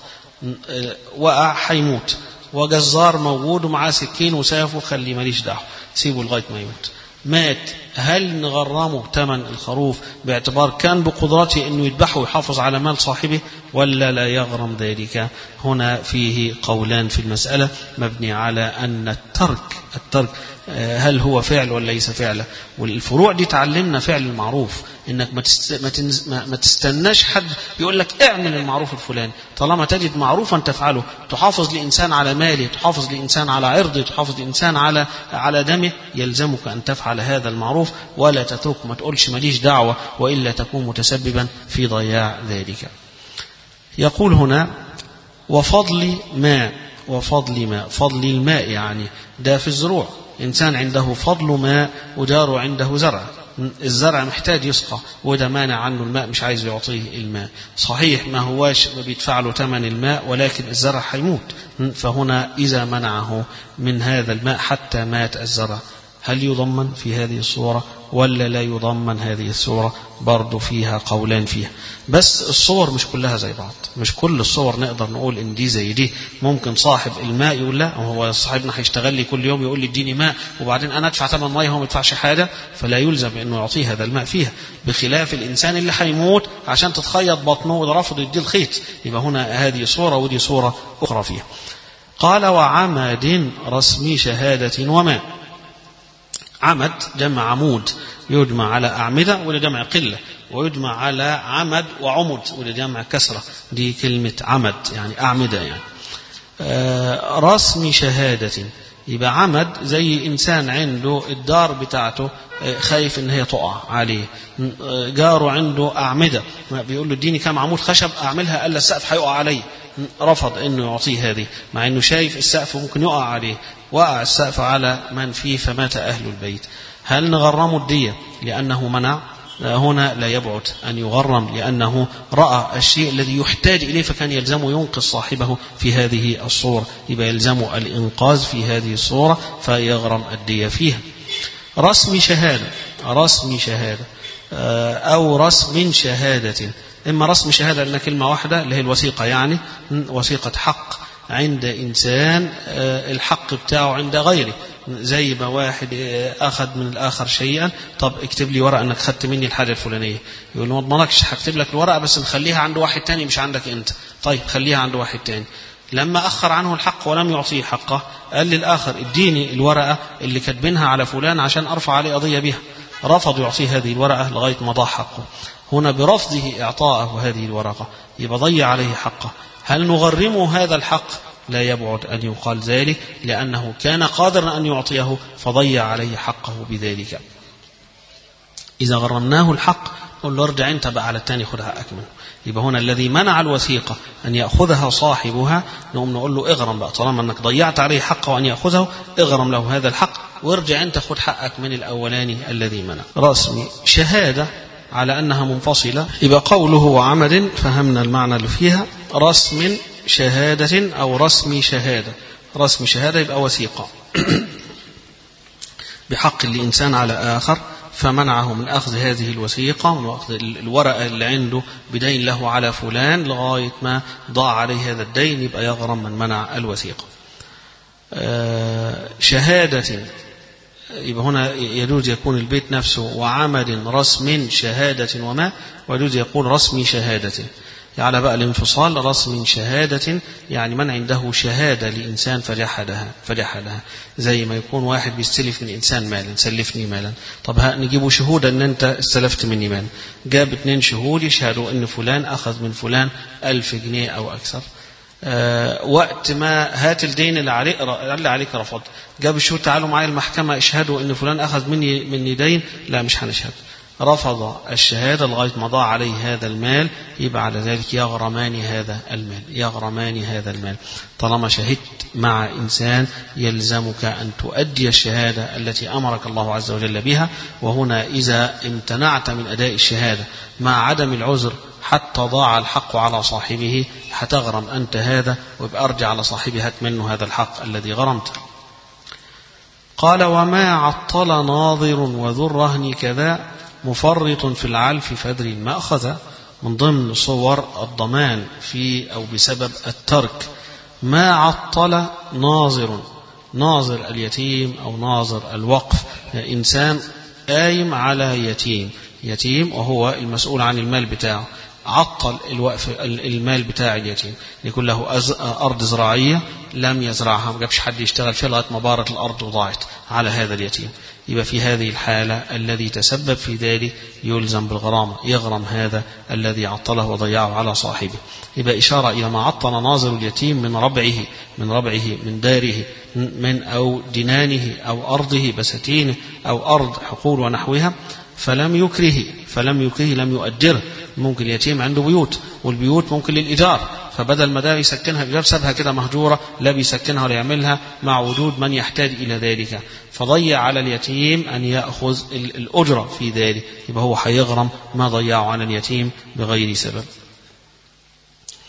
وقع حيموت، وجزار موجود ومعاه سكين وسافه خلي ماليش دعوه سيبه لغاية ما يموت، مات، هل نغرمه ثمن الخروف باعتبار كان بقدرته أنه يذبحه ويحافظ على مال صاحبه ولا لا يغرم ذلك؟ هنا فيه قولان في المسألة مبني على أن الترك هل هو فعل ولا ليس فعله، والفروع دي تعلمنا فعل المعروف، انك ما تستناش حد يقول لك اعمل المعروف الفلاني، طالما تجد معروفا تفعله، تحافظ لإنسان على ماله، تحافظ لإنسان على عرضه، تحافظ لإنسان على دمه، يلزمك أن تفعل هذا المعروف ولا تترك، ما تقولش ماليش دعوة وإلا تكون متسببا في ضياع ذلك. يقول هنا وفضل الماء يعني ده في الزروع، إنسان عنده فضل ماء وجاره عنده زرع، الزرع محتاج يسقى وده مانع عنه الماء مش عايز يعطيه الماء، صحيح ما هواش بيدفع له ثمن الماء ولكن الزرع حيموت، فهنا إذا منعه من هذا الماء حتى مات الزرع هل يضمن في هذه الصورة ولا لا يضمن هذه الصورة؟ برضو فيها قولان فيها. بس الصور مش كلها زي بعض، مش كل الصور نقدر نقول ان دي زي دي. ممكن صاحب الماء يقول لا، هو صاحبنا هيشتغل لي كل يوم يقول لي اديني ماء وبعدين انا ادفع ثمن ميه وهو ما يدفعش حاجه، فلا يلزم انه يعطيه هذا الماء فيها، بخلاف الانسان اللي هيموت عشان تتخيط بطنه وده رفض يدي الخيط. يبقى هنا هذه صورة ودي صورة اخرى فيها. قال وعمد رسم شهادة وما. عمد جمع عمود، يجمع على أعمدة ولا جمع قلة، ويجمع على عمد وعمد ولا جمع كسرة، دي كلمة عمد يعني أعمدة يعني. رسم شهادة، يبقى عمد زي إنسان عنده الدار بتاعته خايف إن هي تقع عليه، جاره عنده أعمدة بيقول له اديني كم عمود خشب أعملها ألا السقف هيقع عليه، رفض إنه يعطيه هذه مع إنه شايف السقف ممكن يقع عليه، وقع السقف على من فيه فمات أهل البيت. هل نغرمه الدية لأنه منع؟ هنا لا يبعد أن يغرم لأنه رأى الشيء الذي يحتاج إليه فكان يلزمه ينقذ صاحبه في هذه الصورة، يبقى يلزمه الإنقاذ في هذه الصورة فيغرم الدية فيها. رسم شهادة، رسم شهادة أو رسم شهادة. إما رسم شهادة لأن كلمة واحدة اللي هي الوثيقة، يعني وثيقة حق عند إنسان الحق بتاعه عند غيره، زي ما واحد أخذ من الآخر شيئا، طب اكتب لي ورقة أنك خدت مني الحاجة الفلانية، يقول له ما اضمنكش هكتب لك الورقة بس نخليها عند واحد تاني مش عندك أنت، طيب خليها عند واحد تاني. لما أخر عنه الحق ولم يعطيه حقه قال للآخر اديني الورقة اللي كاتبينها على فلان عشان أرفع عليه قضية بها، رفض يعطيه هذه الورقة لغاية ما ضاع حقه. هنا برفضه إعطاءه هذه الورقة يبقى ضيع عليه حقه. هل نغرمه هذا الحق؟ لا يبعد أن يقال ذلك لأنه كان قادرا أن يعطيه فضيع عليه حقه بذلك. إذا غرمناه الحق نقول له ارجع أنت بقى على الثاني خذ حقك منه. يبقى هنا الذي منع الوثيقة أن يأخذها صاحبها نقوم نقول له اغرم بقى، طالما أنك ضيعت عليه حقه أن يأخذه اغرم له هذا الحق وارجع أنت خذ حقك من الأولاني الذي منع. رسم شهادة على أنها منفصلة، يبقى قوله وعمد فهمنا المعنى اللي فيها. رسم شهادة أو رسم شهادة، رسم شهادة يبقى وثيقة بحق الإنسان على آخر فمنعه من أخذ هذه الوثيقة، من أخذ الورقة اللي عنده بدين له على فلان لغاية ما ضاع عليه هذا الدين، يبقى يغرم من منع الوثيقة. شهادة يبقى هنا يجوز يكون البيت نفسه وعمد رسم شهادة وما، ويجوز يقول رسم شهادة. على بقى الانفصال رسم شهادة يعني من عنده شهادة لإنسان فجحدها، زي ما يكون واحد بيستلف من إنسان مالا، سلفني مالا، طب نجيبوا شهود أن أنت استلفت مني مالا، جاب 2 شهود يشهدوا أن فلان أخذ من فلان 1000 جنيه أو أكثر. وقت ما هات الدين اللي عليك رفض، جاب الشهود تعالوا معايا المحكمة اشهدوا أن فلان أخذ مني دين، لا مش هنشهد، رفض الشهادة لغاية ما ضاع عليه هذا المال، يبقى على ذلك يغرمان هذا المال. طالما شهدت مع إنسان يلزمك أن تؤدي الشهادة التي أمرك الله عز وجل بها. وهنا إذا امتنعت من أداء الشهادة مع عدم العذر حتى ضاع الحق على صاحبه هتغرم أنت هذا، ويبقى أرجع على صاحبه هات منه هذا الحق الذي غرمته. قال وما عطل ناظر وذو الرهن كذا مفرط في العلف فدر ما أخذ. من ضمن صور الضمان في أو بسبب الترك ما عطل ناظر اليتيم أو ناظر الوقف، إنسان قايم على يتيم وهو المسؤول عن المال بتاعه، عطل الوقف المال بتاع اليتيم، يكون له أرض زراعية لم يزرعها، ما جابش حد يشتغل فيها لغاية ما بارت الأرض وضاعت على هذا اليتيم، يبقى في هذه الحالة الذي تسبب في ذلك يلزم بالغرامة، يغرم هذا الذي عطله وضيعه على صاحبه. يبقى إشارة إلى ما عطل ناظر اليتيم من ربعه من داره من أو دنانه أو أرضه بساتينه أو أرض حقول ونحوها، فلم يكره لم يؤجره. ممكن اليتيم عنده بيوت والبيوت ممكن للإيجار، فبدل ما ده يسكنها بإيجار سابها كده مهجورة، لا بيسكنها ولا يعملها مع وجود من يحتاج إلى ذلك، فضيع على اليتيم أن يأخذ الأجرة في ذلك، يبقى هو هيغرم ما ضيعه على اليتيم بغير سبب.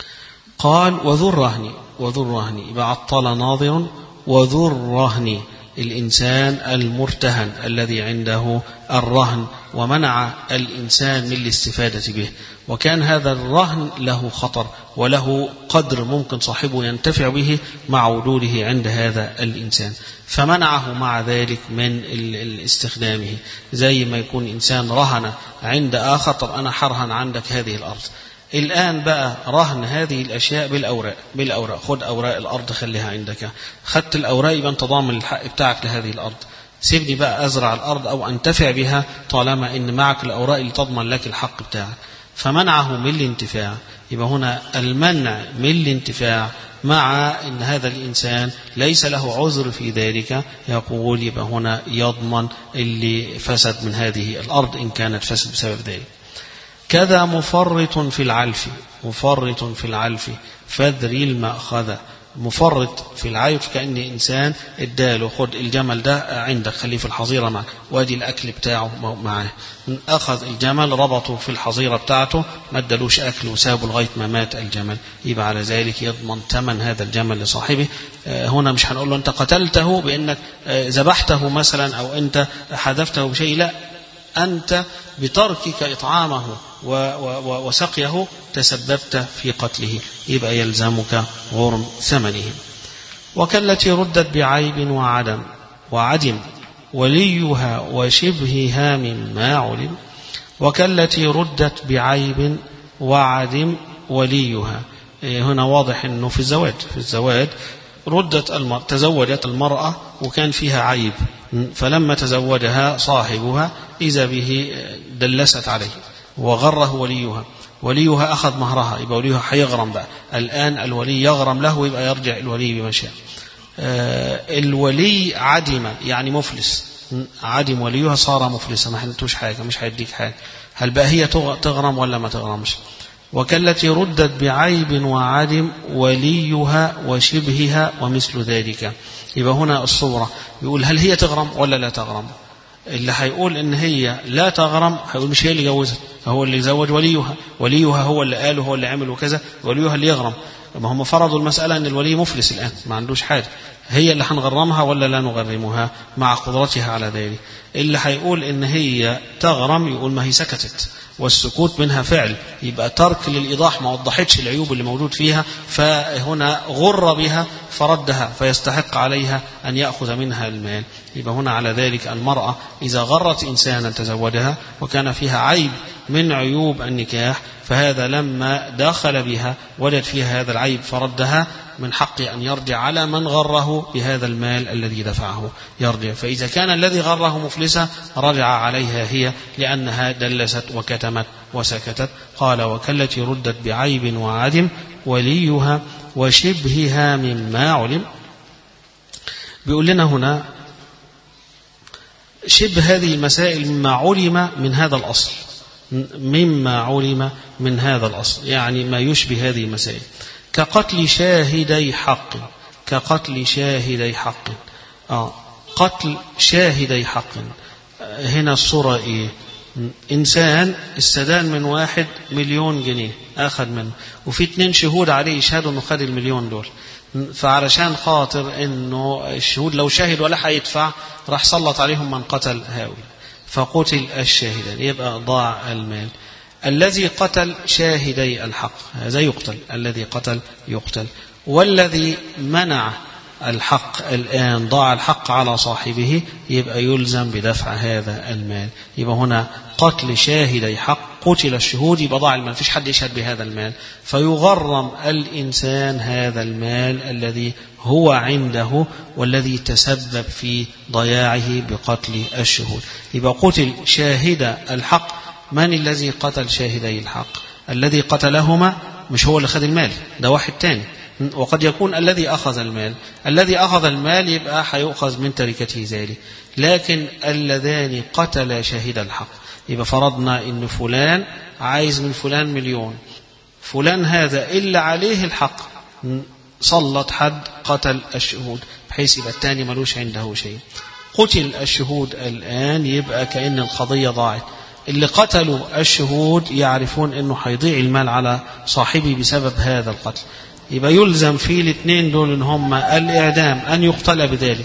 قال وذو الرهن يبقى عطل ناظر وذو الرهن الإنسان المرتهن الذي عنده الرهن ومنع الإنسان من الاستفادة به، وكان هذا الرهن له خطر وله قدر ممكن صاحبه ينتفع به مع وجوده عند هذا الإنسان، فمنعه مع ذلك من استخدامه. زي ما يكون إنسان رهن عند آخر، طب أنا حرهن عندك هذه الأرض، الآن بقى رهن هذه الأشياء بالأوراق، خد أوراق الأرض خليها عندك، خدت الأوراق يبقى أنت ضامن الحق بتاعك لهذه الأرض، سيبني بقى أزرع الأرض أو أنتفع بها طالما إن معك الأوراق اللي تضمن لك الحق بتاعك. فمنعه من الانتفاع. يبقى هنا المنع من الانتفاع مع أن هذا الإنسان ليس له عذر في ذلك، يقول يبقى هنا يضمن اللي فسد من هذه الأرض إن كانت فسد بسبب ذلك. كذا مفرط في العلف فذري المأخذ. مفرط في العيف كأن إنسان اداله خد الجمل ده عندك خليه في الحظيرة معك، وادي الأكل بتاعه معاه، أخذ الجمل ربطه في الحظيرة بتاعته ما ادالوش أكل وسابه لغاية ما مات الجمل، يبقى على ذلك يضمن ثمن هذا الجمل لصاحبه. هنا مش هنقول له أنت قتلته بأنك ذبحته مثلا أو أنت حذفته بشيء، لا، أنت بتركك إطعامه وسقيه تسببت في قتله، يبقى يلزمك غرم ثمنه. وكالتي ردت بعيب وعدم وليها وشبهها مما علم. وكالتي ردت بعيب وعدم وليها، هنا واضح أنه في الزواج تزوجت المرأة وكان فيها عيب، فلما صاحبها إذا به دلست عليه وغره وليها أخذ مهرها، يبقى وليها هيغرم بقى، الآن الولي يغرم له، يبقى يرجع الولي بما شاء. الولي عدم يعني مفلس، عدم وليها صار مفلسا، ما حلتوش حاجة، مش هيديك حاجة، هل بقى هي تغرم ولا ما تغرمش؟ وكالتي ردت بعيب وعدم وليها وشبهها ومثل ذلك. يبقى هنا الصورة يقول هل هي تغرم ولا لا تغرم؟ اللي هيقول ان هي لا تغرم هيقول مش هي اللي جوزت، هو اللي زوج وليها هو اللي قاله هو اللي عمل وكذا، وليها اللي يغرم. ما هم فرضوا المسألة ان الولي مفلس الآن ما عندوش حاجة، هي اللي هنغرمها ولا لا نغرمها مع قدرتها على ذلك. اللي هيقول ان هي تغرم يقول ما هي سكتت والسكوت منها فعل، يبقى ترك للإيضاح، ما وضحتش العيوب اللي موجود فيها، فهنا غر بها فردها فيستحق عليها أن يأخذ منها المال. يبقى هنا على ذلك المرأة إذا غرت إنسانا تزوجها وكان فيها عيب من عيوب النكاح، فهذا لما دخل بها وجد فيها هذا العيب فردها، من حقه أن يرجع على من غره بهذا المال الذي دفعه يرجع. فإذا كان الذي غره مفلسة رجع عليها هي لأنها دلست وكتمت وسكتت. قال وكالتي ردت بعيب وعدم وليها وشبهها مما علم. بيقول لنا هنا شبه هذه المسائل مما علم من هذا الأصل، مما علم من هذا الأصل يعني ما يشبه هذه المسائل، كقتل شاهدي حق. قتل شاهدي حق. هنا الصورة إيه؟ إنسان استدان من 1 مليون جنيه أخذ منه، وفي 2 شهود عليه يشهدوا أنه خد المليون دول، فعلشان خاطر أنه الشهود لو شاهد ولا هيدفع راح سلط عليهم من قتل هؤلاء، فقتل الشاهدان، يبقى ضاع المال. الذي قتل شاهدي الحق هذا يقتل، الذي قتل يقتل. والذي منع الحق الآن ضاع الحق على صاحبه، يبقى يلزم بدفع هذا المال. يبقى هنا قتل شاهدي حق، قتل الشهود يبقى ضاع المال، فيش حد يشهد بهذا المال، فيغرم الإنسان هذا المال الذي هو عنده والذي تسبب في ضياعه بقتل الشهود. يبقى قتل شاهد الحق. من الذي قتل شاهدي الحق؟ الذي قتلهما مش هو اللي خد المال، ده واحد تاني، وقد يكون الذي أخذ المال. الذي أخذ المال يبقى هيؤخذ من تركته ذلك، لكن اللذان قتل شاهد الحق. يبقى فرضنا إن فلان عايز من فلان مليون، فلان هذا إلا عليه الحق سلط حد قتل الشهود، بحيث يبقى التاني ملوش عنده شيء. قتل الشهود الآن يبقى كأن القضية ضاعت. اللي قتلوا الشهود يعرفون أنه هيضيع المال على صاحبه بسبب هذا القتل، يبقى يلزم في 2 دول إن هم الإعدام، أن يقتل بذلك.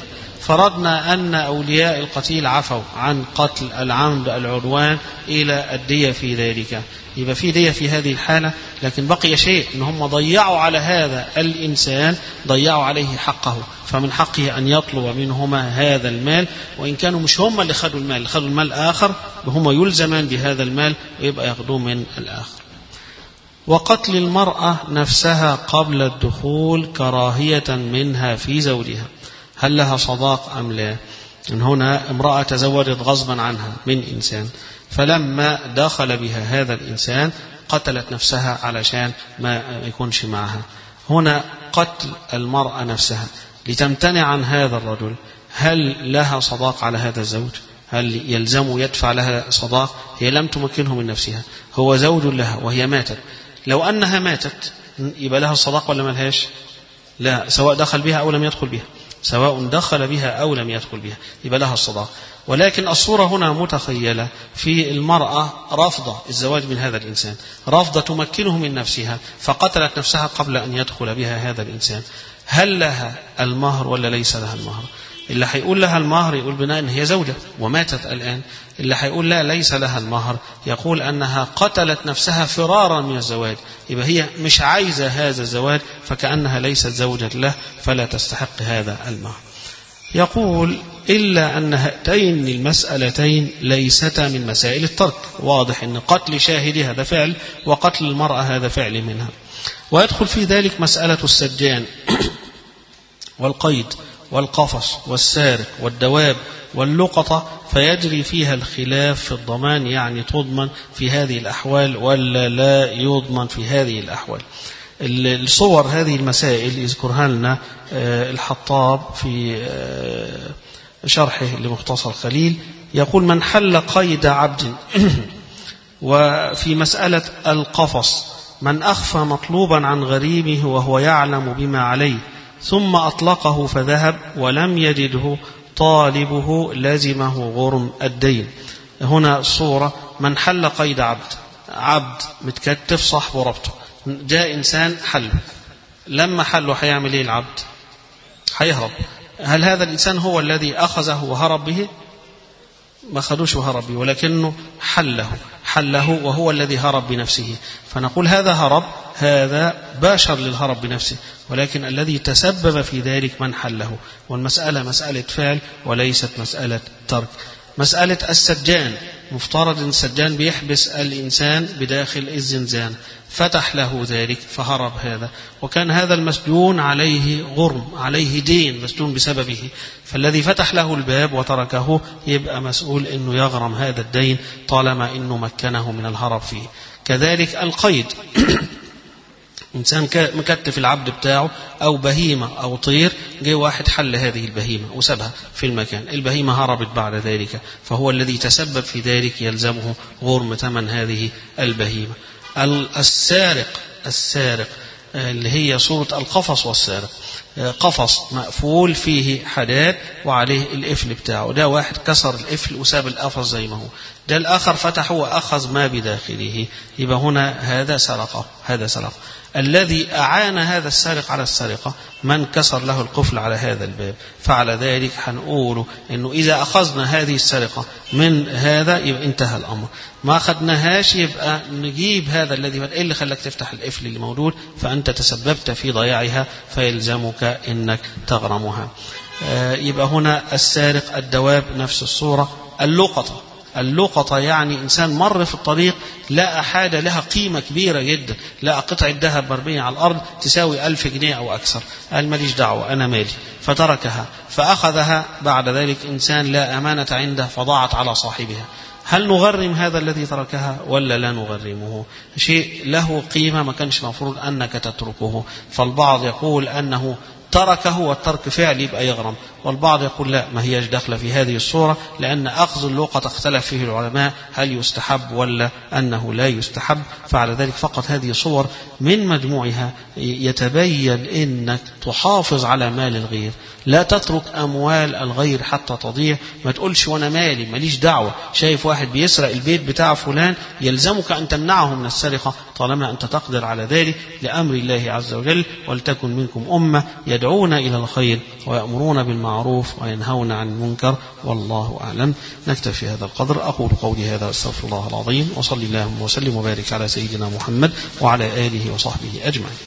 فرضنا أن أولياء القتيل عفوا عن قتل العمد العدوان إلى الدية في ذلك، يبقى في دية في هذه الحالة، لكن بقي شيء إن هم ضيعوا على هذا الإنسان، ضيعوا عليه حقه، فمن حقه أن يطلب منهما هذا المال، وإن كانوا مش هم اللي خدوا المال، اللي خدوا المال آخر، وهم يلزمان بهذا المال ويبقى ياخدوه من الآخر. وقتل المرأة نفسها قبل الدخول كراهية منها في زوجها، هل لها صداق أم لا؟ إن هنا امرأة تزوجت غصبا عنها من إنسان، فلما دخل بها هذا الإنسان قتلت نفسها علشان ما يكونش معها. هنا قتل المرأة نفسها لتمتنع عن هذا الرجل، هل لها صداق على هذا الزوج؟ هل يلزم يدفع لها صداق؟ هي لم تمكنه من نفسها، هو زوج لها وهي ماتت. لو أنها ماتت يبقى لها الصداق ولا ملهاش؟ لا، سواء دخل بها أو لم يدخل بها، سواء دخل بها أو لم يدخل بها يبقى لها الصداق. ولكن الصورة هنا متخيلة في المرأة رافضة الزواج من هذا الإنسان، رافضة تمكنه من نفسها، فقتلت نفسها قبل أن يدخل بها هذا الإنسان، هل لها المهر ولا ليس لها المهر؟ اللي هيقول لها المهر يقول بناء أن هي زوجة وماتت الآن، اللي هيقول لا ليس لها المهر يقول أنها قتلت نفسها فرارا من الزواج، يبقى هي مش عايزة هذا الزواج، فكأنها ليست زوجة له فلا تستحق هذا المهر. يقول إلا أن هاتين المسألتين ليستا من مسائل الترك، واضح أن قتل شاهدها هذا فعل، وقتل المرأة هذا فعل منها، ويدخل في ذلك مسألة السجان والقيد والقفص والسارق والدواب واللقطة، فيجري فيها الخلاف في الضمان، يعني تضمن في هذه الأحوال ولا لا يضمن في هذه الأحوال. الصور هذه المسائل يذكرها لنا الحطاب في شرحه لمختصر خليل، يقول من حل قيد عبد وفي مسألة القفص من أخفى مطلوبا عن غريمه وهو يعلم بما عليه ثم أطلقه فذهب ولم يجده طالبه لزمه غرم الدين. هنا صورة من حل قيد عبد متكتف صاحبه ربطه، جاء إنسان حله، لما حله هيعمل إيه العبد؟ هيهرب. هل هذا الإنسان هو الذي أخذه وهرب به؟ ما خدوش وهرب به، ولكنه حله وهو الذي هرب بنفسه، فنقول هذا هرب، هذا باشر للهرب بنفسه، ولكن الذي تسبب في ذلك من حله، والمسألة مسألة فعل وليست مسألة ترك. مسألة السجان، مفترض أن السجان بيحبس الإنسان بداخل الزنزان، فتح له ذلك فهرب هذا، وكان هذا المسجون عليه غرم، عليه دين مسجون بسببه، فالذي فتح له الباب وتركه يبقى مسؤول أنه يغرم هذا الدين طالما أنه مكنه من الهرب فيه. كذلك القيد إنسان مكتف العبد بتاعه أو بهيمة أو طير، جاء واحد حل هذه البهيمة وسابها في المكان، البهيمة هربت بعد ذلك، فهو الذي تسبب في ذلك يلزمه غرم ثمن هذه البهيمة. السارق اللي هي صورة القفص والسارق، قفص مقفول فيه حداد وعليه القفل بتاعه، ده واحد كسر القفل وساب القفص زي ما هو، ده الآخر فتحه وأخذ ما بداخله، يبقى هنا هذا سرقه. الذي أعان هذا السارق على السرقة من كسر له القفل على هذا الباب، فعلى ذلك هنقول إنه إذا أخذنا هذه السرقة من هذا يبقى انتهى الأمر، ما أخذناهاش يبقى نجيب هذا الذي إيه اللي خلاك تفتح القفل اللي موجود، فأنت تسببت في ضياعها فيلزمك إنك تغرمها. يبقى هنا السارق، الدواب نفس الصورة. اللقطة يعني إنسان مر في الطريق لقى حاجة لها قيمة كبيرة جدا، لقى قطعة ذهب مرمية على الأرض تساوي 1000 جنيه أو أكثر، قال ماليش دعوة أنا مالي، فتركها فأخذها، بعد ذلك إنسان لا أمانة عنده فضاعت على صاحبها، هل نغرم هذا الذي تركها ولا لا نغرمه؟ شيء له قيمة ما كانش مفروض أنك تتركه، فالبعض يقول أنه تركه والترك فعل يبقى يغرم، والبعض يقول لا، ما هيش داخله في هذه الصورة، لأن أخذ اللقطة اختلف فيه العلماء هل يستحب ولا أنه لا يستحب، فعلى ذلك فقط هذه صور من مجموعها يتبين إنك تحافظ على مال الغير، لا تترك أموال الغير حتى تضيع، ما تقولش وأنا مالي ماليش دعوة، شايف واحد بيسرق البيت بتاع فلان يلزمك أن تمنعه من السرقة طالما أنت تقدر على ذلك لأمر الله عز وجل، ولتكن منكم أمة يدعون إلى الخير ويأمرون بالمعروف وينهون عن المنكر، والله أعلم. نكتفي هذا القدر. أقول قولي هذا واستغفر الله العظيم، وصلي اللهم وسلم وبارك على سيدنا محمد وعلى آله وصحبه أجمعين.